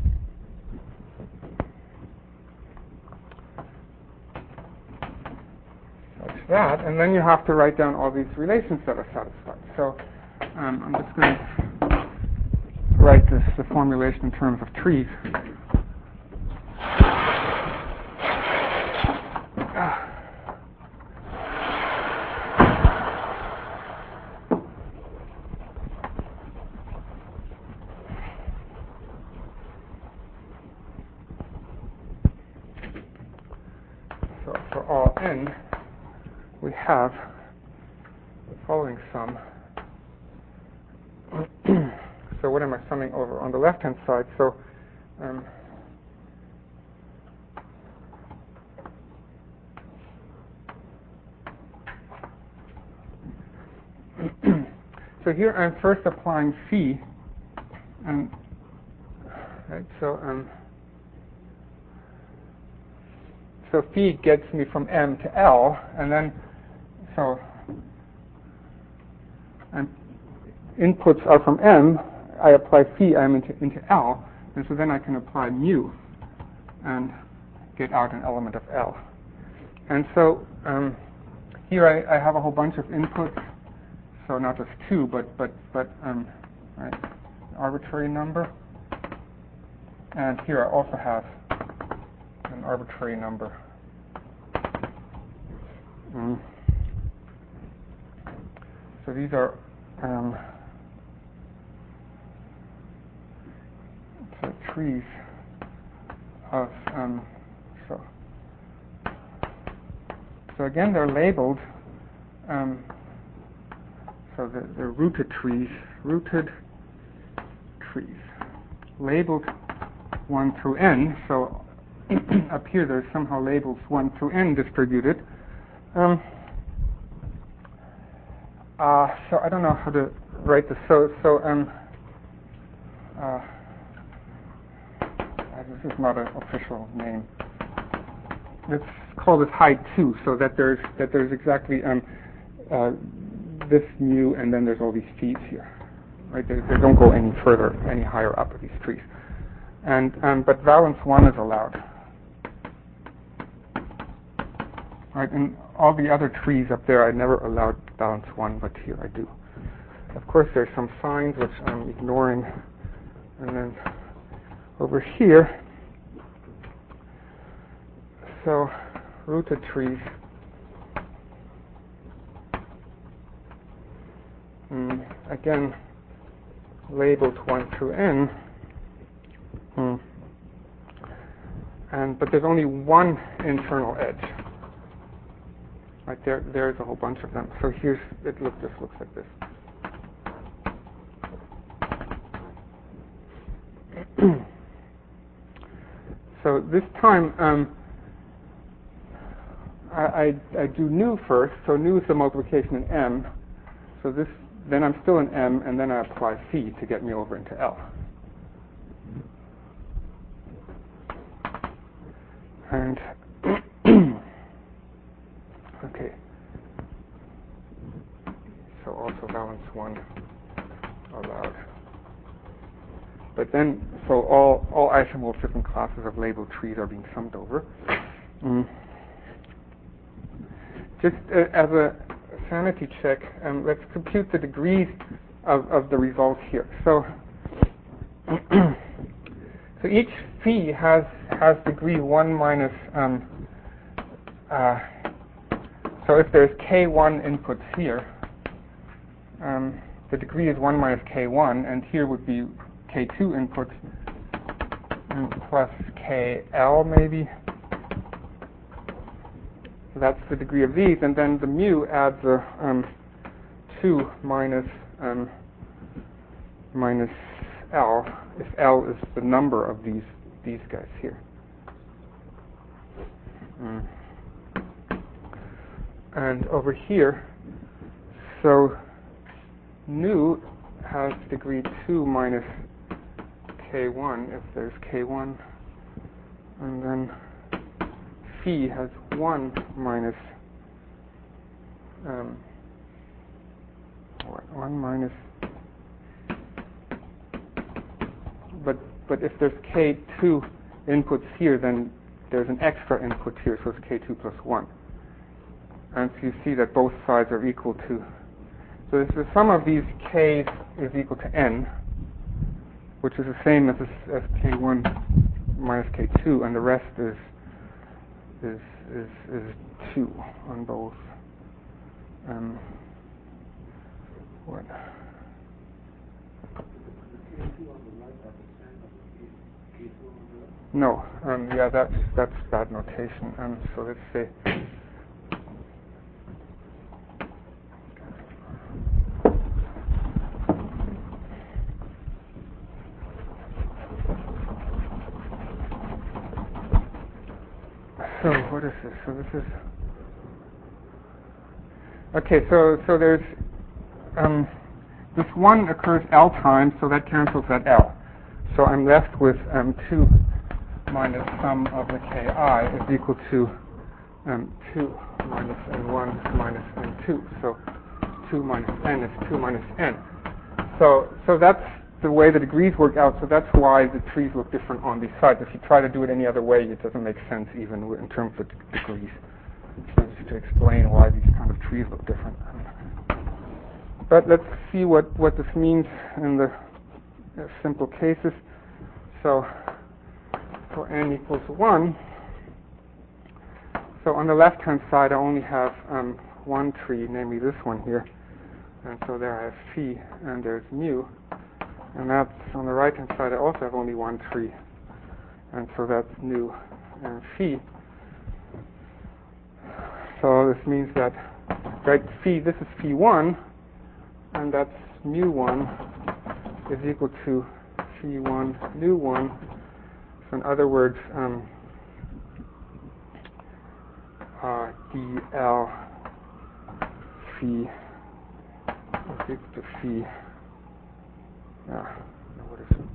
such that, and then you have to write down all these relations that are satisfied. So um, I'm just going to write this the formulation in terms of trees. So for all n, we have the following sum. So what am I summing over on the left-hand side? So um, so here I'm first applying phi, and right, so um, so phi gets me from M to L, and then so and inputs are from M. I apply phi M into into L, and so then I can apply mu and get out an element of L. And so um, here I, I have a whole bunch of inputs. So not just two, but but but um, right, arbitrary number. And here I also have an arbitrary number. Mm. So these are um, so trees of um, so so again they're labeled. Um, So the, the rooted trees, rooted trees, labeled one through n. So up here there's somehow labels one through n distributed. Um, uh, so I don't know how to write this. So so um, uh, this is not an official name. Let's call this height two, so that there's that there's exactly um, uh, this mu, and then there's all these phis here, right? They, they don't go any further, any higher up of these trees. And um, but valence one is allowed, right? And all the other trees up there, I never allowed valence one, but here I do. Of course, there's some signs which I'm ignoring, and then over here, so rooted trees. Mm, again, labeled one through n, mm. and but there's only one internal edge. Right there, there's a whole bunch of them. So here's it. Look, this looks like this. So this time, um, I, I, I do nu first. So nu is the multiplication in M. So this. Then I'm still in M, and then I apply phi to get me over into L. And okay, so also valence one allowed. But then, so all all isomorphism classes of labeled trees are being summed over. Mm. Just uh, as a sanity check, um, let's compute the degrees of, of the results here. So, so each phi has has degree one minus. Um, uh, so if there's k one inputs here, um, the degree is one minus k one, and here would be k two inputs um, plus kl maybe. That's the degree of these, and then the mu adds a um, two minus um, minus L, if L is the number of these these guys here. Mm. And over here, so nu has degree two minus k one if there's k one, and then phi has one minus um, what, one minus, but but if there's k two inputs here, then there's an extra input here, so it's k two plus one. And so you see that both sides are equal to, so the sum of these k's is equal to n, which is the same as, as k one minus k two, and the rest is is is, is two on both. Um, what? No, um, yeah, that's that's bad notation. Um, so let's say. So what is this? So this is okay. So so there's um, this one occurs L times, so that cancels at L. So I'm left with um, two minus sum of the Ki is equal to um, two minus n one minus n two. So two minus n is two minus n. So so that's the way the degrees work out. So that's why the trees look different on these sides. If you try to do it any other way, it doesn't make sense even in terms of degrees. Just to explain why these kind of trees look different. But let's see what, what this means in the uh, simple cases. So for n equals one, so on the left-hand side I only have um, one tree, namely this one here. And so there I have phi, and there's mu. And that's on the right-hand side I also have only one tree. And so that's nu and phi. So this means that, right, phi, this is phi one, and that's mu one is equal to phi one nu one. So in other words, um, uh, dl phi is equal to phi. Yeah, what is it?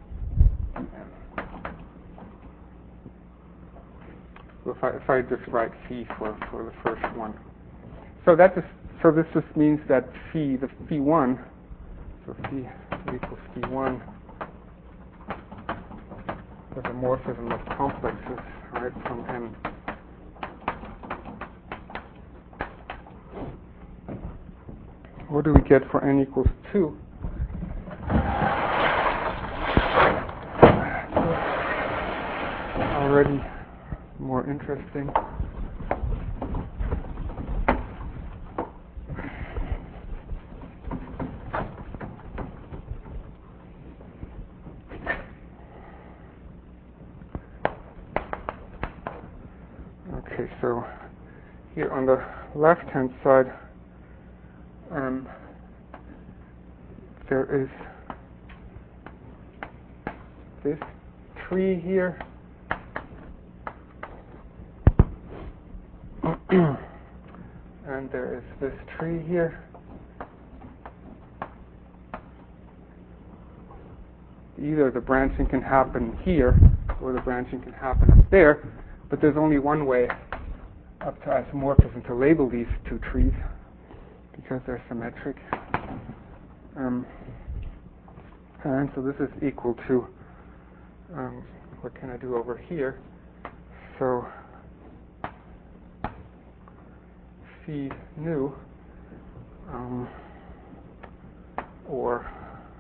So if I if I just write phi for, for the first one, so that just so this just means that phi the phi one, so phi equals phi one, is a morphism of complexes, right, from n. What do we get for n equals two? Already more interesting. Okay, so here on the left-hand side, um, there is this tree here. And there is this tree here. Either the branching can happen here or the branching can happen up there, but there's only one way up to isomorphism to label these two trees because they're symmetric. Um, and so this is equal to, um, what can I do over here? So phi nu, um, or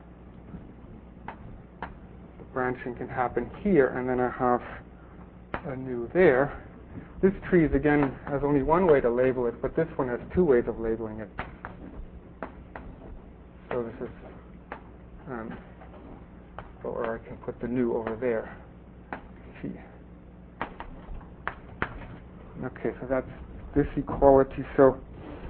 the branching can happen here, and then I have a nu there. This tree is again has only one way to label it, but this one has two ways of labeling it. So this is, um, or I can put the nu over there. Phi. Okay, so that's this equality. So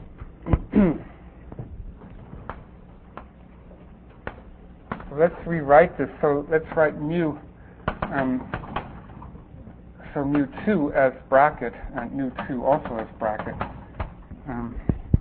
let's rewrite this. So let's write mu, um, so mu two as bracket and nu two also as bracket. Um,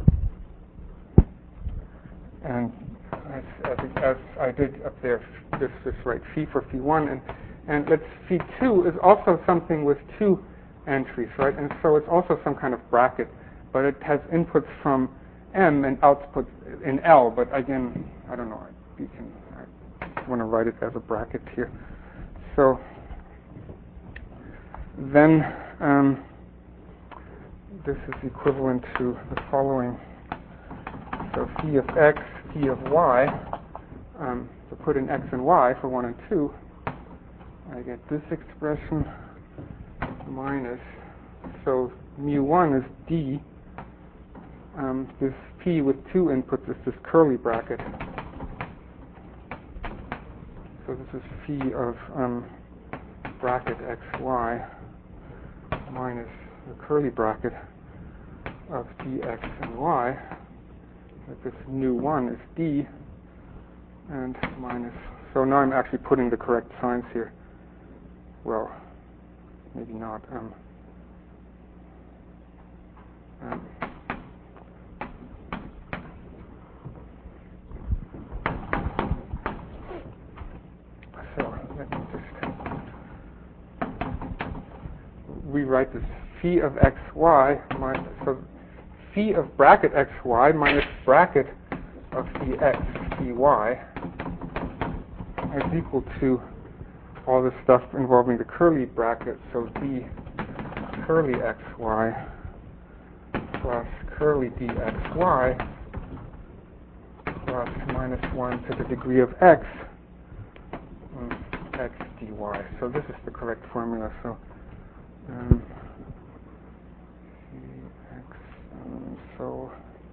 and as, as, as I did up there, just, just write phi for phi one. And, and let's phi two is also something with two entries, right? And so it's also some kind of bracket, but it has inputs from M and outputs in L. But again, I don't know. You can I want to write it as a bracket here. So then um, this is equivalent to the following. So phi of x, phi of y. Um, so put in x and y for one and two. I get this expression minus, so mu one is d. Um, this p with two inputs is this curly bracket. So this is phi of um, bracket xy minus the curly bracket of dx and y. That this nu one is d, and minus. So now I'm actually putting the correct signs here. Well, maybe not. Um, um, let me just rewrite this phi of xy minus, so phi of bracket xy minus bracket of phi x py is equal to all this stuff involving the curly bracket, so d curly xy plus curly dxy plus minus one to the degree of x um, x dy. So this is the correct formula. So um, x, um, so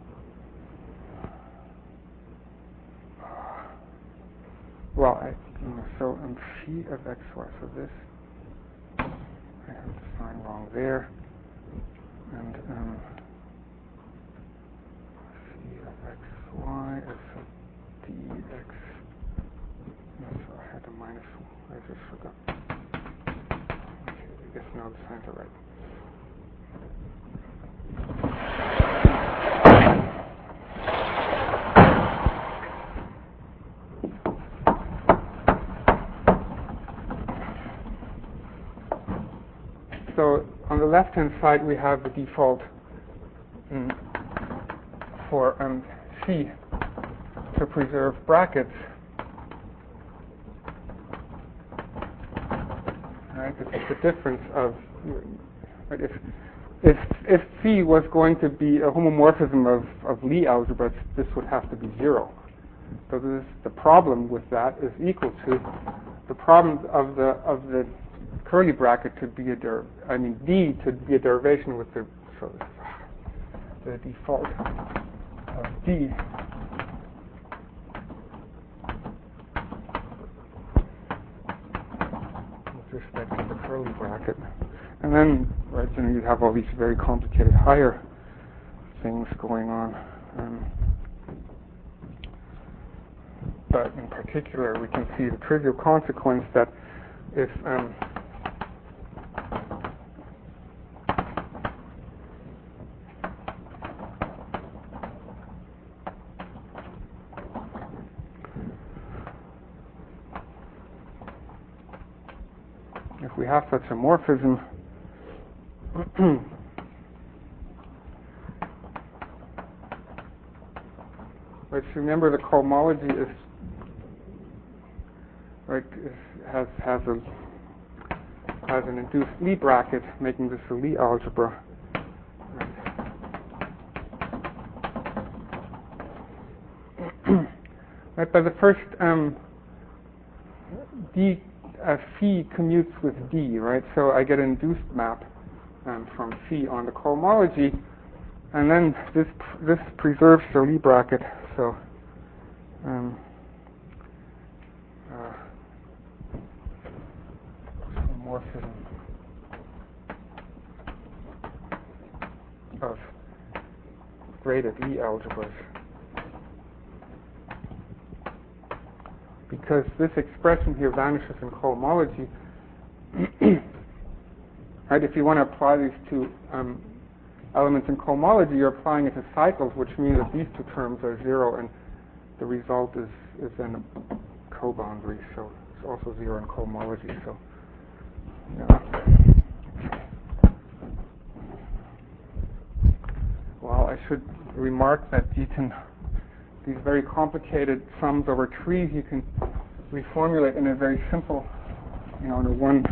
well, I, so um, phi of xy. So this I have the sign wrong there, and um, phi of xy is so dx. No, so I had a minus. I just forgot. Okay, I guess now the signs are right. So on the left-hand side, we have the default um, for um, C to preserve brackets. Right? This is the difference of right, if if if C was going to be a homomorphism of of Lie algebra, this would have to be zero. So this is, the problem with that is equal to the problem of the of the curly bracket to be a der, I mean D to be a derivation with the so the default of D with respect to the curly bracket, and then right, you know, you have all these very complicated higher things going on. Um, but in particular, we can see the trivial consequence that if um, if we have such a morphism, let's remember the cohomology is right is, has has a has an induced Lie bracket, making this a Lie algebra. Right, by the first um, D uh, phi commutes with D, right? So I get an induced map um, from phi on the cohomology, and then this this preserves the Lie bracket. So um, uh, morphism of graded Lie algebras, because this expression here vanishes in cohomology. Right? If you want to apply these two um, elements in cohomology, you're applying it to cycles, which means that these two terms are zero, and the result is is then a coboundary. So it's also zero in cohomology. So yeah. Well, I should remark that you can, these very complicated sums over trees, you can reformulate in a very simple, you know, in a one,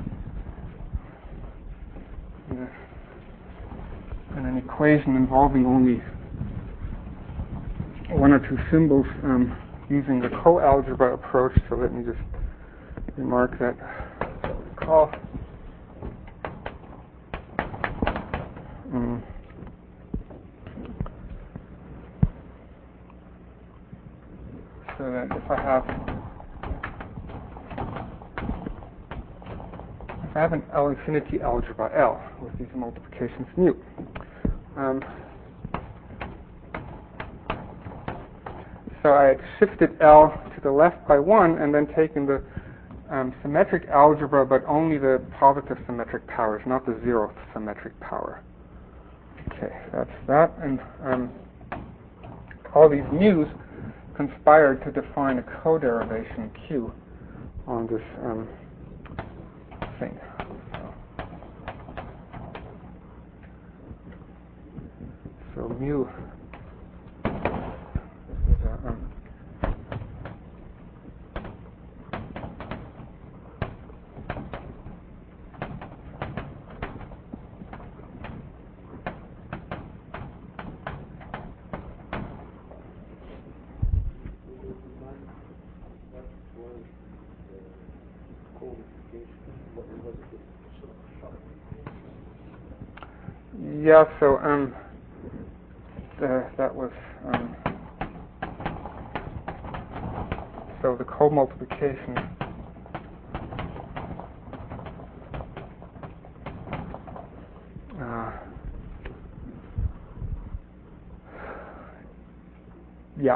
in, a, in an equation involving only one or two symbols um, using the coalgebra approach. So let me just remark that. So we call um, so that if I have if I have an L infinity algebra L with these multiplications mu, um, so I had shifted L to the left by one and then taken the um, symmetric algebra, but only the positive symmetric powers, not the zeroth symmetric power. Okay, that's that, and um, all these mu's conspired to define a co-derivation Q on this um, thing. So mu is a, um, yeah, so um, the, that was um, so the co-multiplication uh, yeah.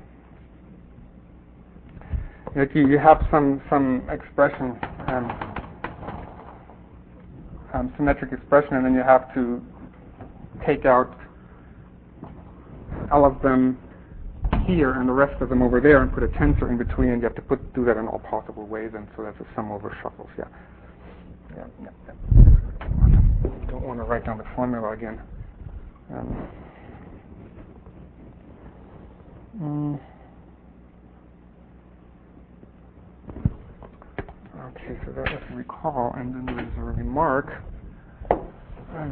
Like you, you have some some expression, um, um, symmetric expression, and then you have to take out all of them here and the rest of them over there and put a tensor in between, and you have to put do that in all possible ways, and so that's a sum over shuffles. Yeah. Yeah. Yeah. yeah. Don't want to write down the formula again. Um, mm. Okay, so that was a recall, and then there's a remark. Um,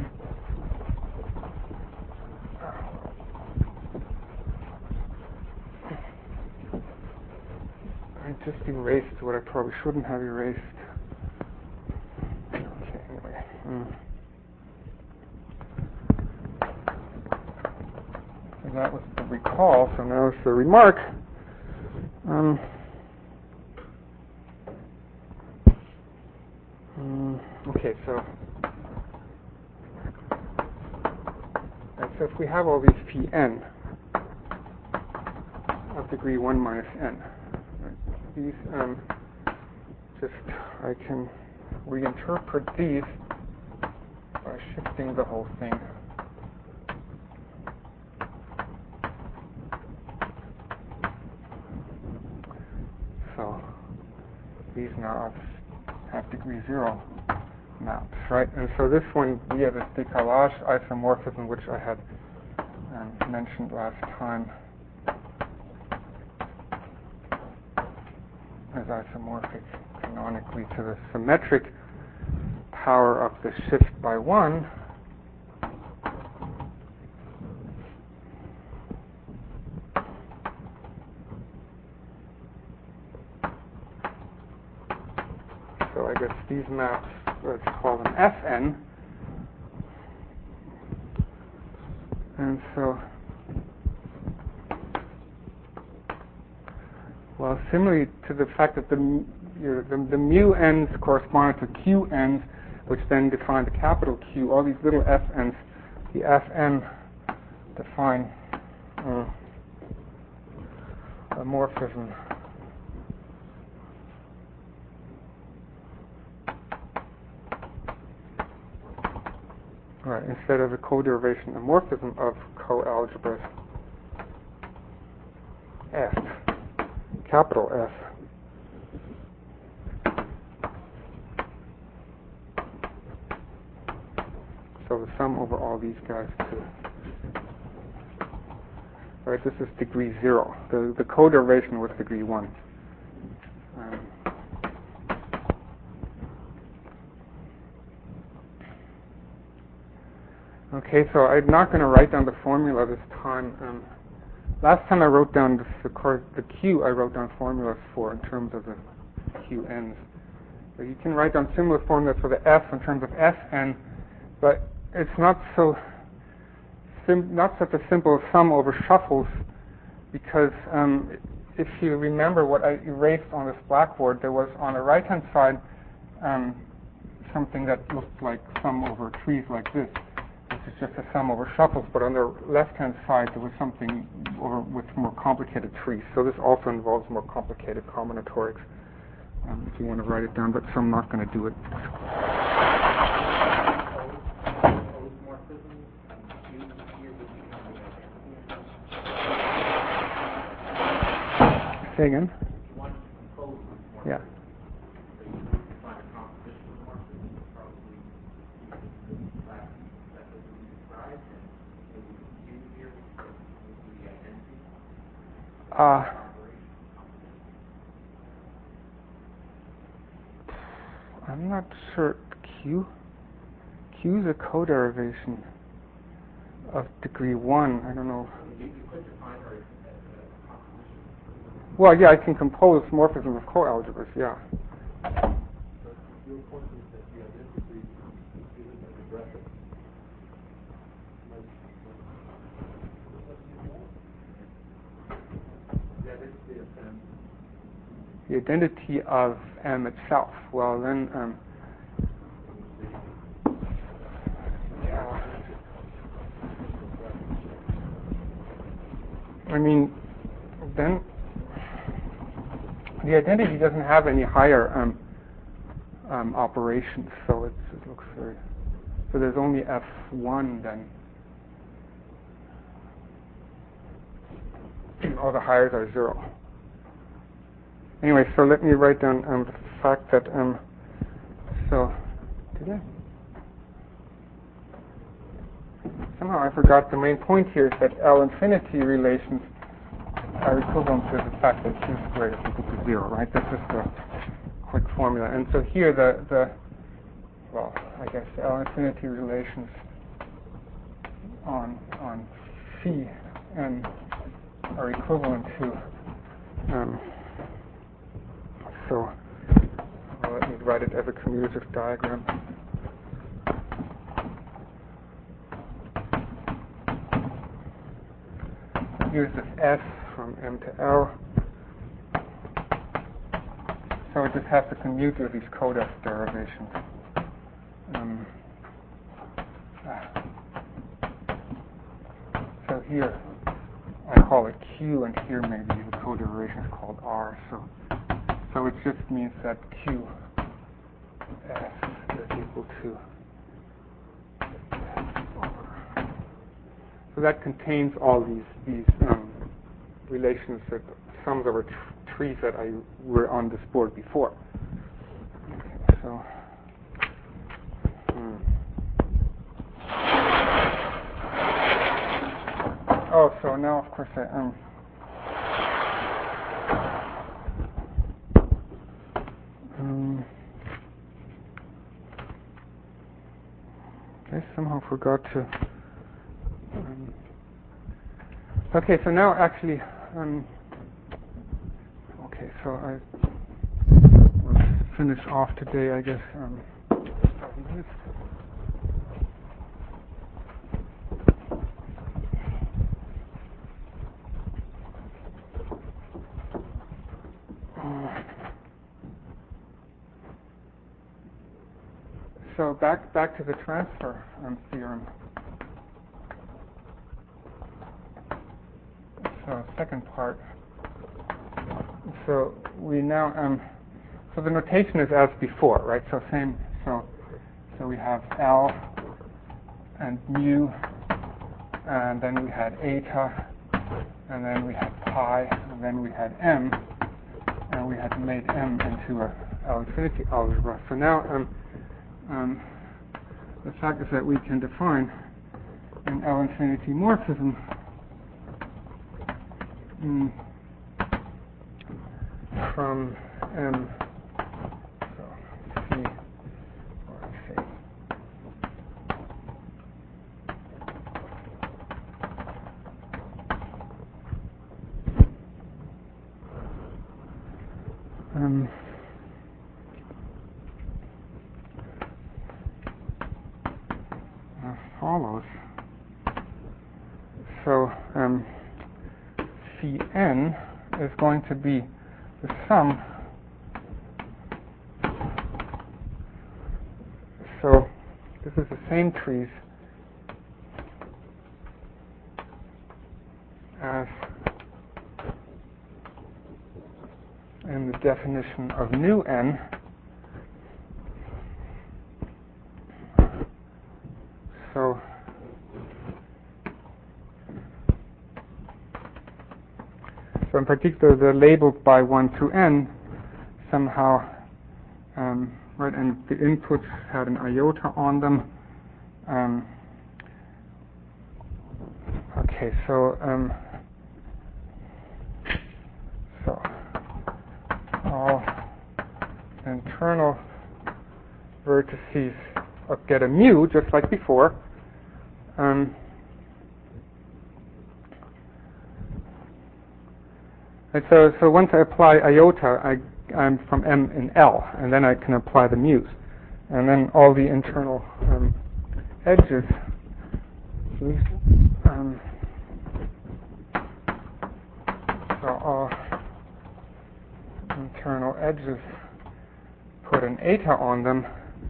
I just erased what I probably shouldn't have erased. Okay, anyway. Mm. So that was the recall, so now it's the remark. Um, mm, okay, so right, so if we have all these Pn of degree one minus n, right, these um, just I can reinterpret these by shifting the whole thing. So these now have degree zero maps, right? And so this one, we have this décalage isomorphism, which I had um, mentioned last time as isomorphic canonically to the symmetric power of the shift by one. So I guess these maps, let's call them F N. And so, well, similarly to the fact that the, you know, the, the mu n's correspond to q n's, which then define the capital Q, all these little F n's, the F N define uh, a morphism. Right, instead of a co-derivation, a morphism of co-algebras F, capital F. So the sum over all these guys too. Right, this is degree zero. The the co-derivation was degree one. Um, okay, so I'm not going to write down the formula this time. Um, last time I wrote down the, the, the Q, I wrote down formulas for in terms of the Q n's. So you can write down similar formulas for the F in terms of S n, but it's not so sim- not such a simple sum over shuffles, because um, if you remember what I erased on this blackboard, there was on the right-hand side um, something that looked like sum over trees like this. This is just a sum over shuffles, but on the left-hand side there was something over with more complicated trees. So this also involves more complicated combinatorics, um, if you want to write it down, but so I'm not going to do it. Say again? Yeah. probably using the last method that we described, and maybe Q here because this would be the identity. Uh, I'm not sure. Q? Q is a co-derivation of degree one. I don't know. You, you could define her as a composition. Well, yeah, I can compose morphism of co-algebras, yeah. But your point is that the identity isn't at the bracket. The identity of M. The identity of M itself. Well, then, um, yeah. I mean, then the identity doesn't have any higher um, um, operations, so it's, it looks very. So there's only F one then. All the higher are zero. Anyway, so let me write down um, the fact that um, so did I? Somehow I forgot the main point here is that L infinity relations are equivalent to the fact that Q squared is equal to zero, right? This is the quick formula. And so here the, the well, I guess L infinity relations on on phi n are equivalent to um, so well, let me write it as a commutative diagram. Here's this S from M to L. So it just has to commute with these codex derivations. Um, ah. So here I call it Q, and here maybe the co-derivation is called R. So, so it just means that Q S is equal to. So that contains all these these um, relations that sums over tr- trees that I were on this board before. Okay, so. Hmm. Oh, so now of course I um. um I somehow forgot to. Um, okay, so now actually, um, okay, so I will finish off today, I guess. Um, uh, so back back to the transfer um, theorem. So second part. So we now um, so the notation is as before, right? So same. So so we have L and mu, and then we had eta, and then we had pi, and then we had m, and we had made m into a L infinity algebra. So now um, um, the fact is that we can define an L infinity morphism mm, from M, so C, or C. Um, uh, follows. So um, phi n is going to be the sum. So this is the same trees as in the definition of nu n. So so in particular, they're labeled by one to n somehow um, right, and the inputs had an iota on them. Um, okay, so um, so all internal vertices get a mu, just like before. Um, and so, so once I apply iota, I, I'm from M in L, and then I can apply the mu's. And then all the internal um, edges, um, so all internal edges put an eta on them.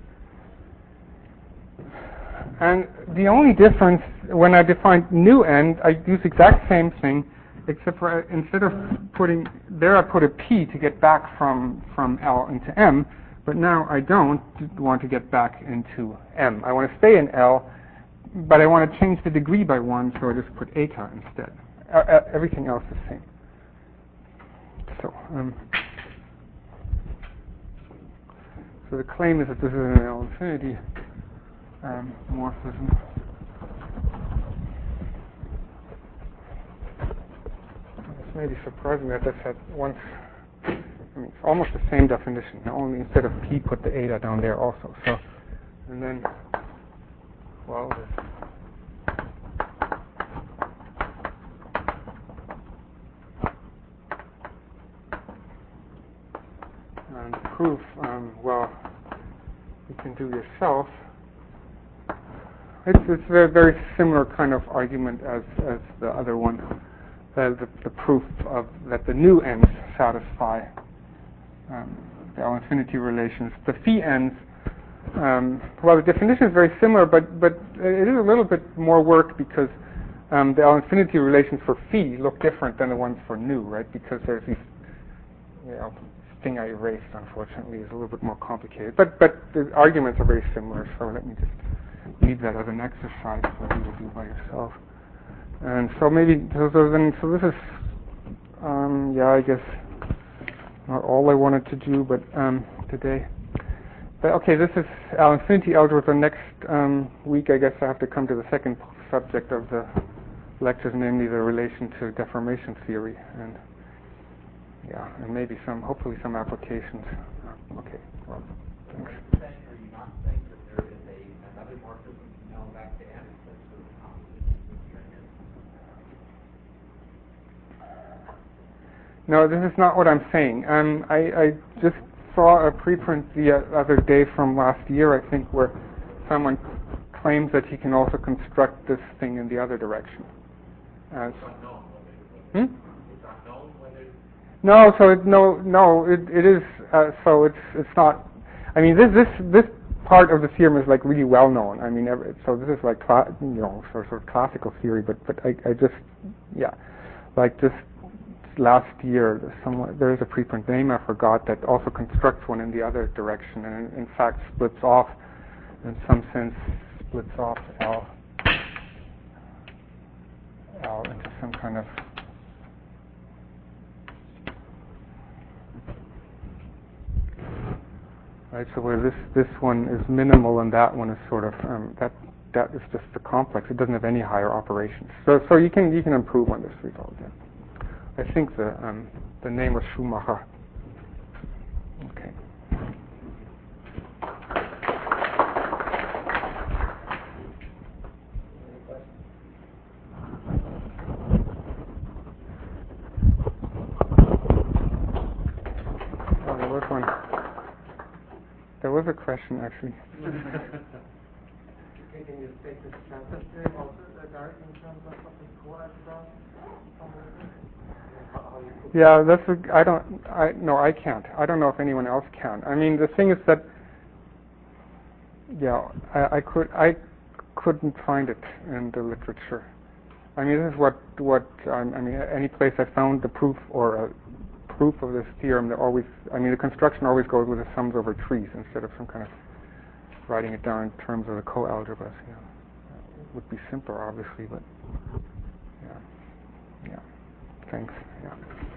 And the only difference when I define new end, I use the exact same thing, except for uh, instead of putting there, I put a p to get back from from L into M. But now I don't want to get back into M. I want to stay in L, but I want to change the degree by one, so I just put eta instead. Uh, uh, everything else is the same. So, um, so the claim is that this is an L infinity um, morphism. It's maybe surprising that this had once. I mean, it's almost the same definition. Only instead of p, put the eta down there also. So, and then, well, this. And proof, um, well, you can do yourself. It's it's a very, very similar kind of argument as as the other one. The the, the proof of that the new ends satisfy um, the L infinity relations. The phi ends, um, well, the definition is very similar, but but it is a little bit more work because um, the L infinity relations for phi look different than the ones for nu, right? Because there's these, you know, thing I erased, unfortunately, is a little bit more complicated. But but the arguments are very similar, so let me just leave that as an exercise for you to do by yourself. And so maybe so, so then so this is um, yeah, I guess not all I wanted to do, but um, today. But okay, this is L infinity algebra. Next um, week, I guess I have to come to the second subject of the lectures, namely the relation to deformation theory, and yeah, and maybe some, hopefully some applications. Uh, okay, well, thanks. Are you saying, are you not saying that there is a another morphism from L back to M that's sort of opposite with your end? No, this is not what I'm saying. Um, I, I just saw a preprint the other day from last year, I think, where someone claims that he can also construct this thing in the other direction. As, It's unknown whether hmm? it's unknown whether. No, so it, no, no, it, it is. Uh, so it's it's not. I mean, this this this part of the theorem is like really well known. I mean, every, so this is like cla- you know sort of classical theory. But but I, I just yeah, like just last year, somewhere there is a preprint name I forgot that also constructs one in the other direction, and in, in fact splits off, in some sense, splits off L L into some kind of. Right, so where this this one is minimal and that one is sort of um, that that is just the complex. It doesn't have any higher operations. So so you can you can improve on this result. Yeah. I think the um, the name was Schumacher. Okay. Oh, there was one. There was a question actually. Can you take this transfer theorem also directly in terms of something co-algebra? Yeah, that's a, I don't I no I can't. I don't know if anyone else can. I mean, the thing is that yeah, I, I could I couldn't find it in the literature. I mean, this is what what um, I mean. Any place I found the proof or a proof of this theorem, that always I mean the construction always goes with the sums over trees instead of some kind of writing it down in terms of the co-algebras. You know, it would be simpler, obviously, but yeah, yeah. Thanks. Yeah.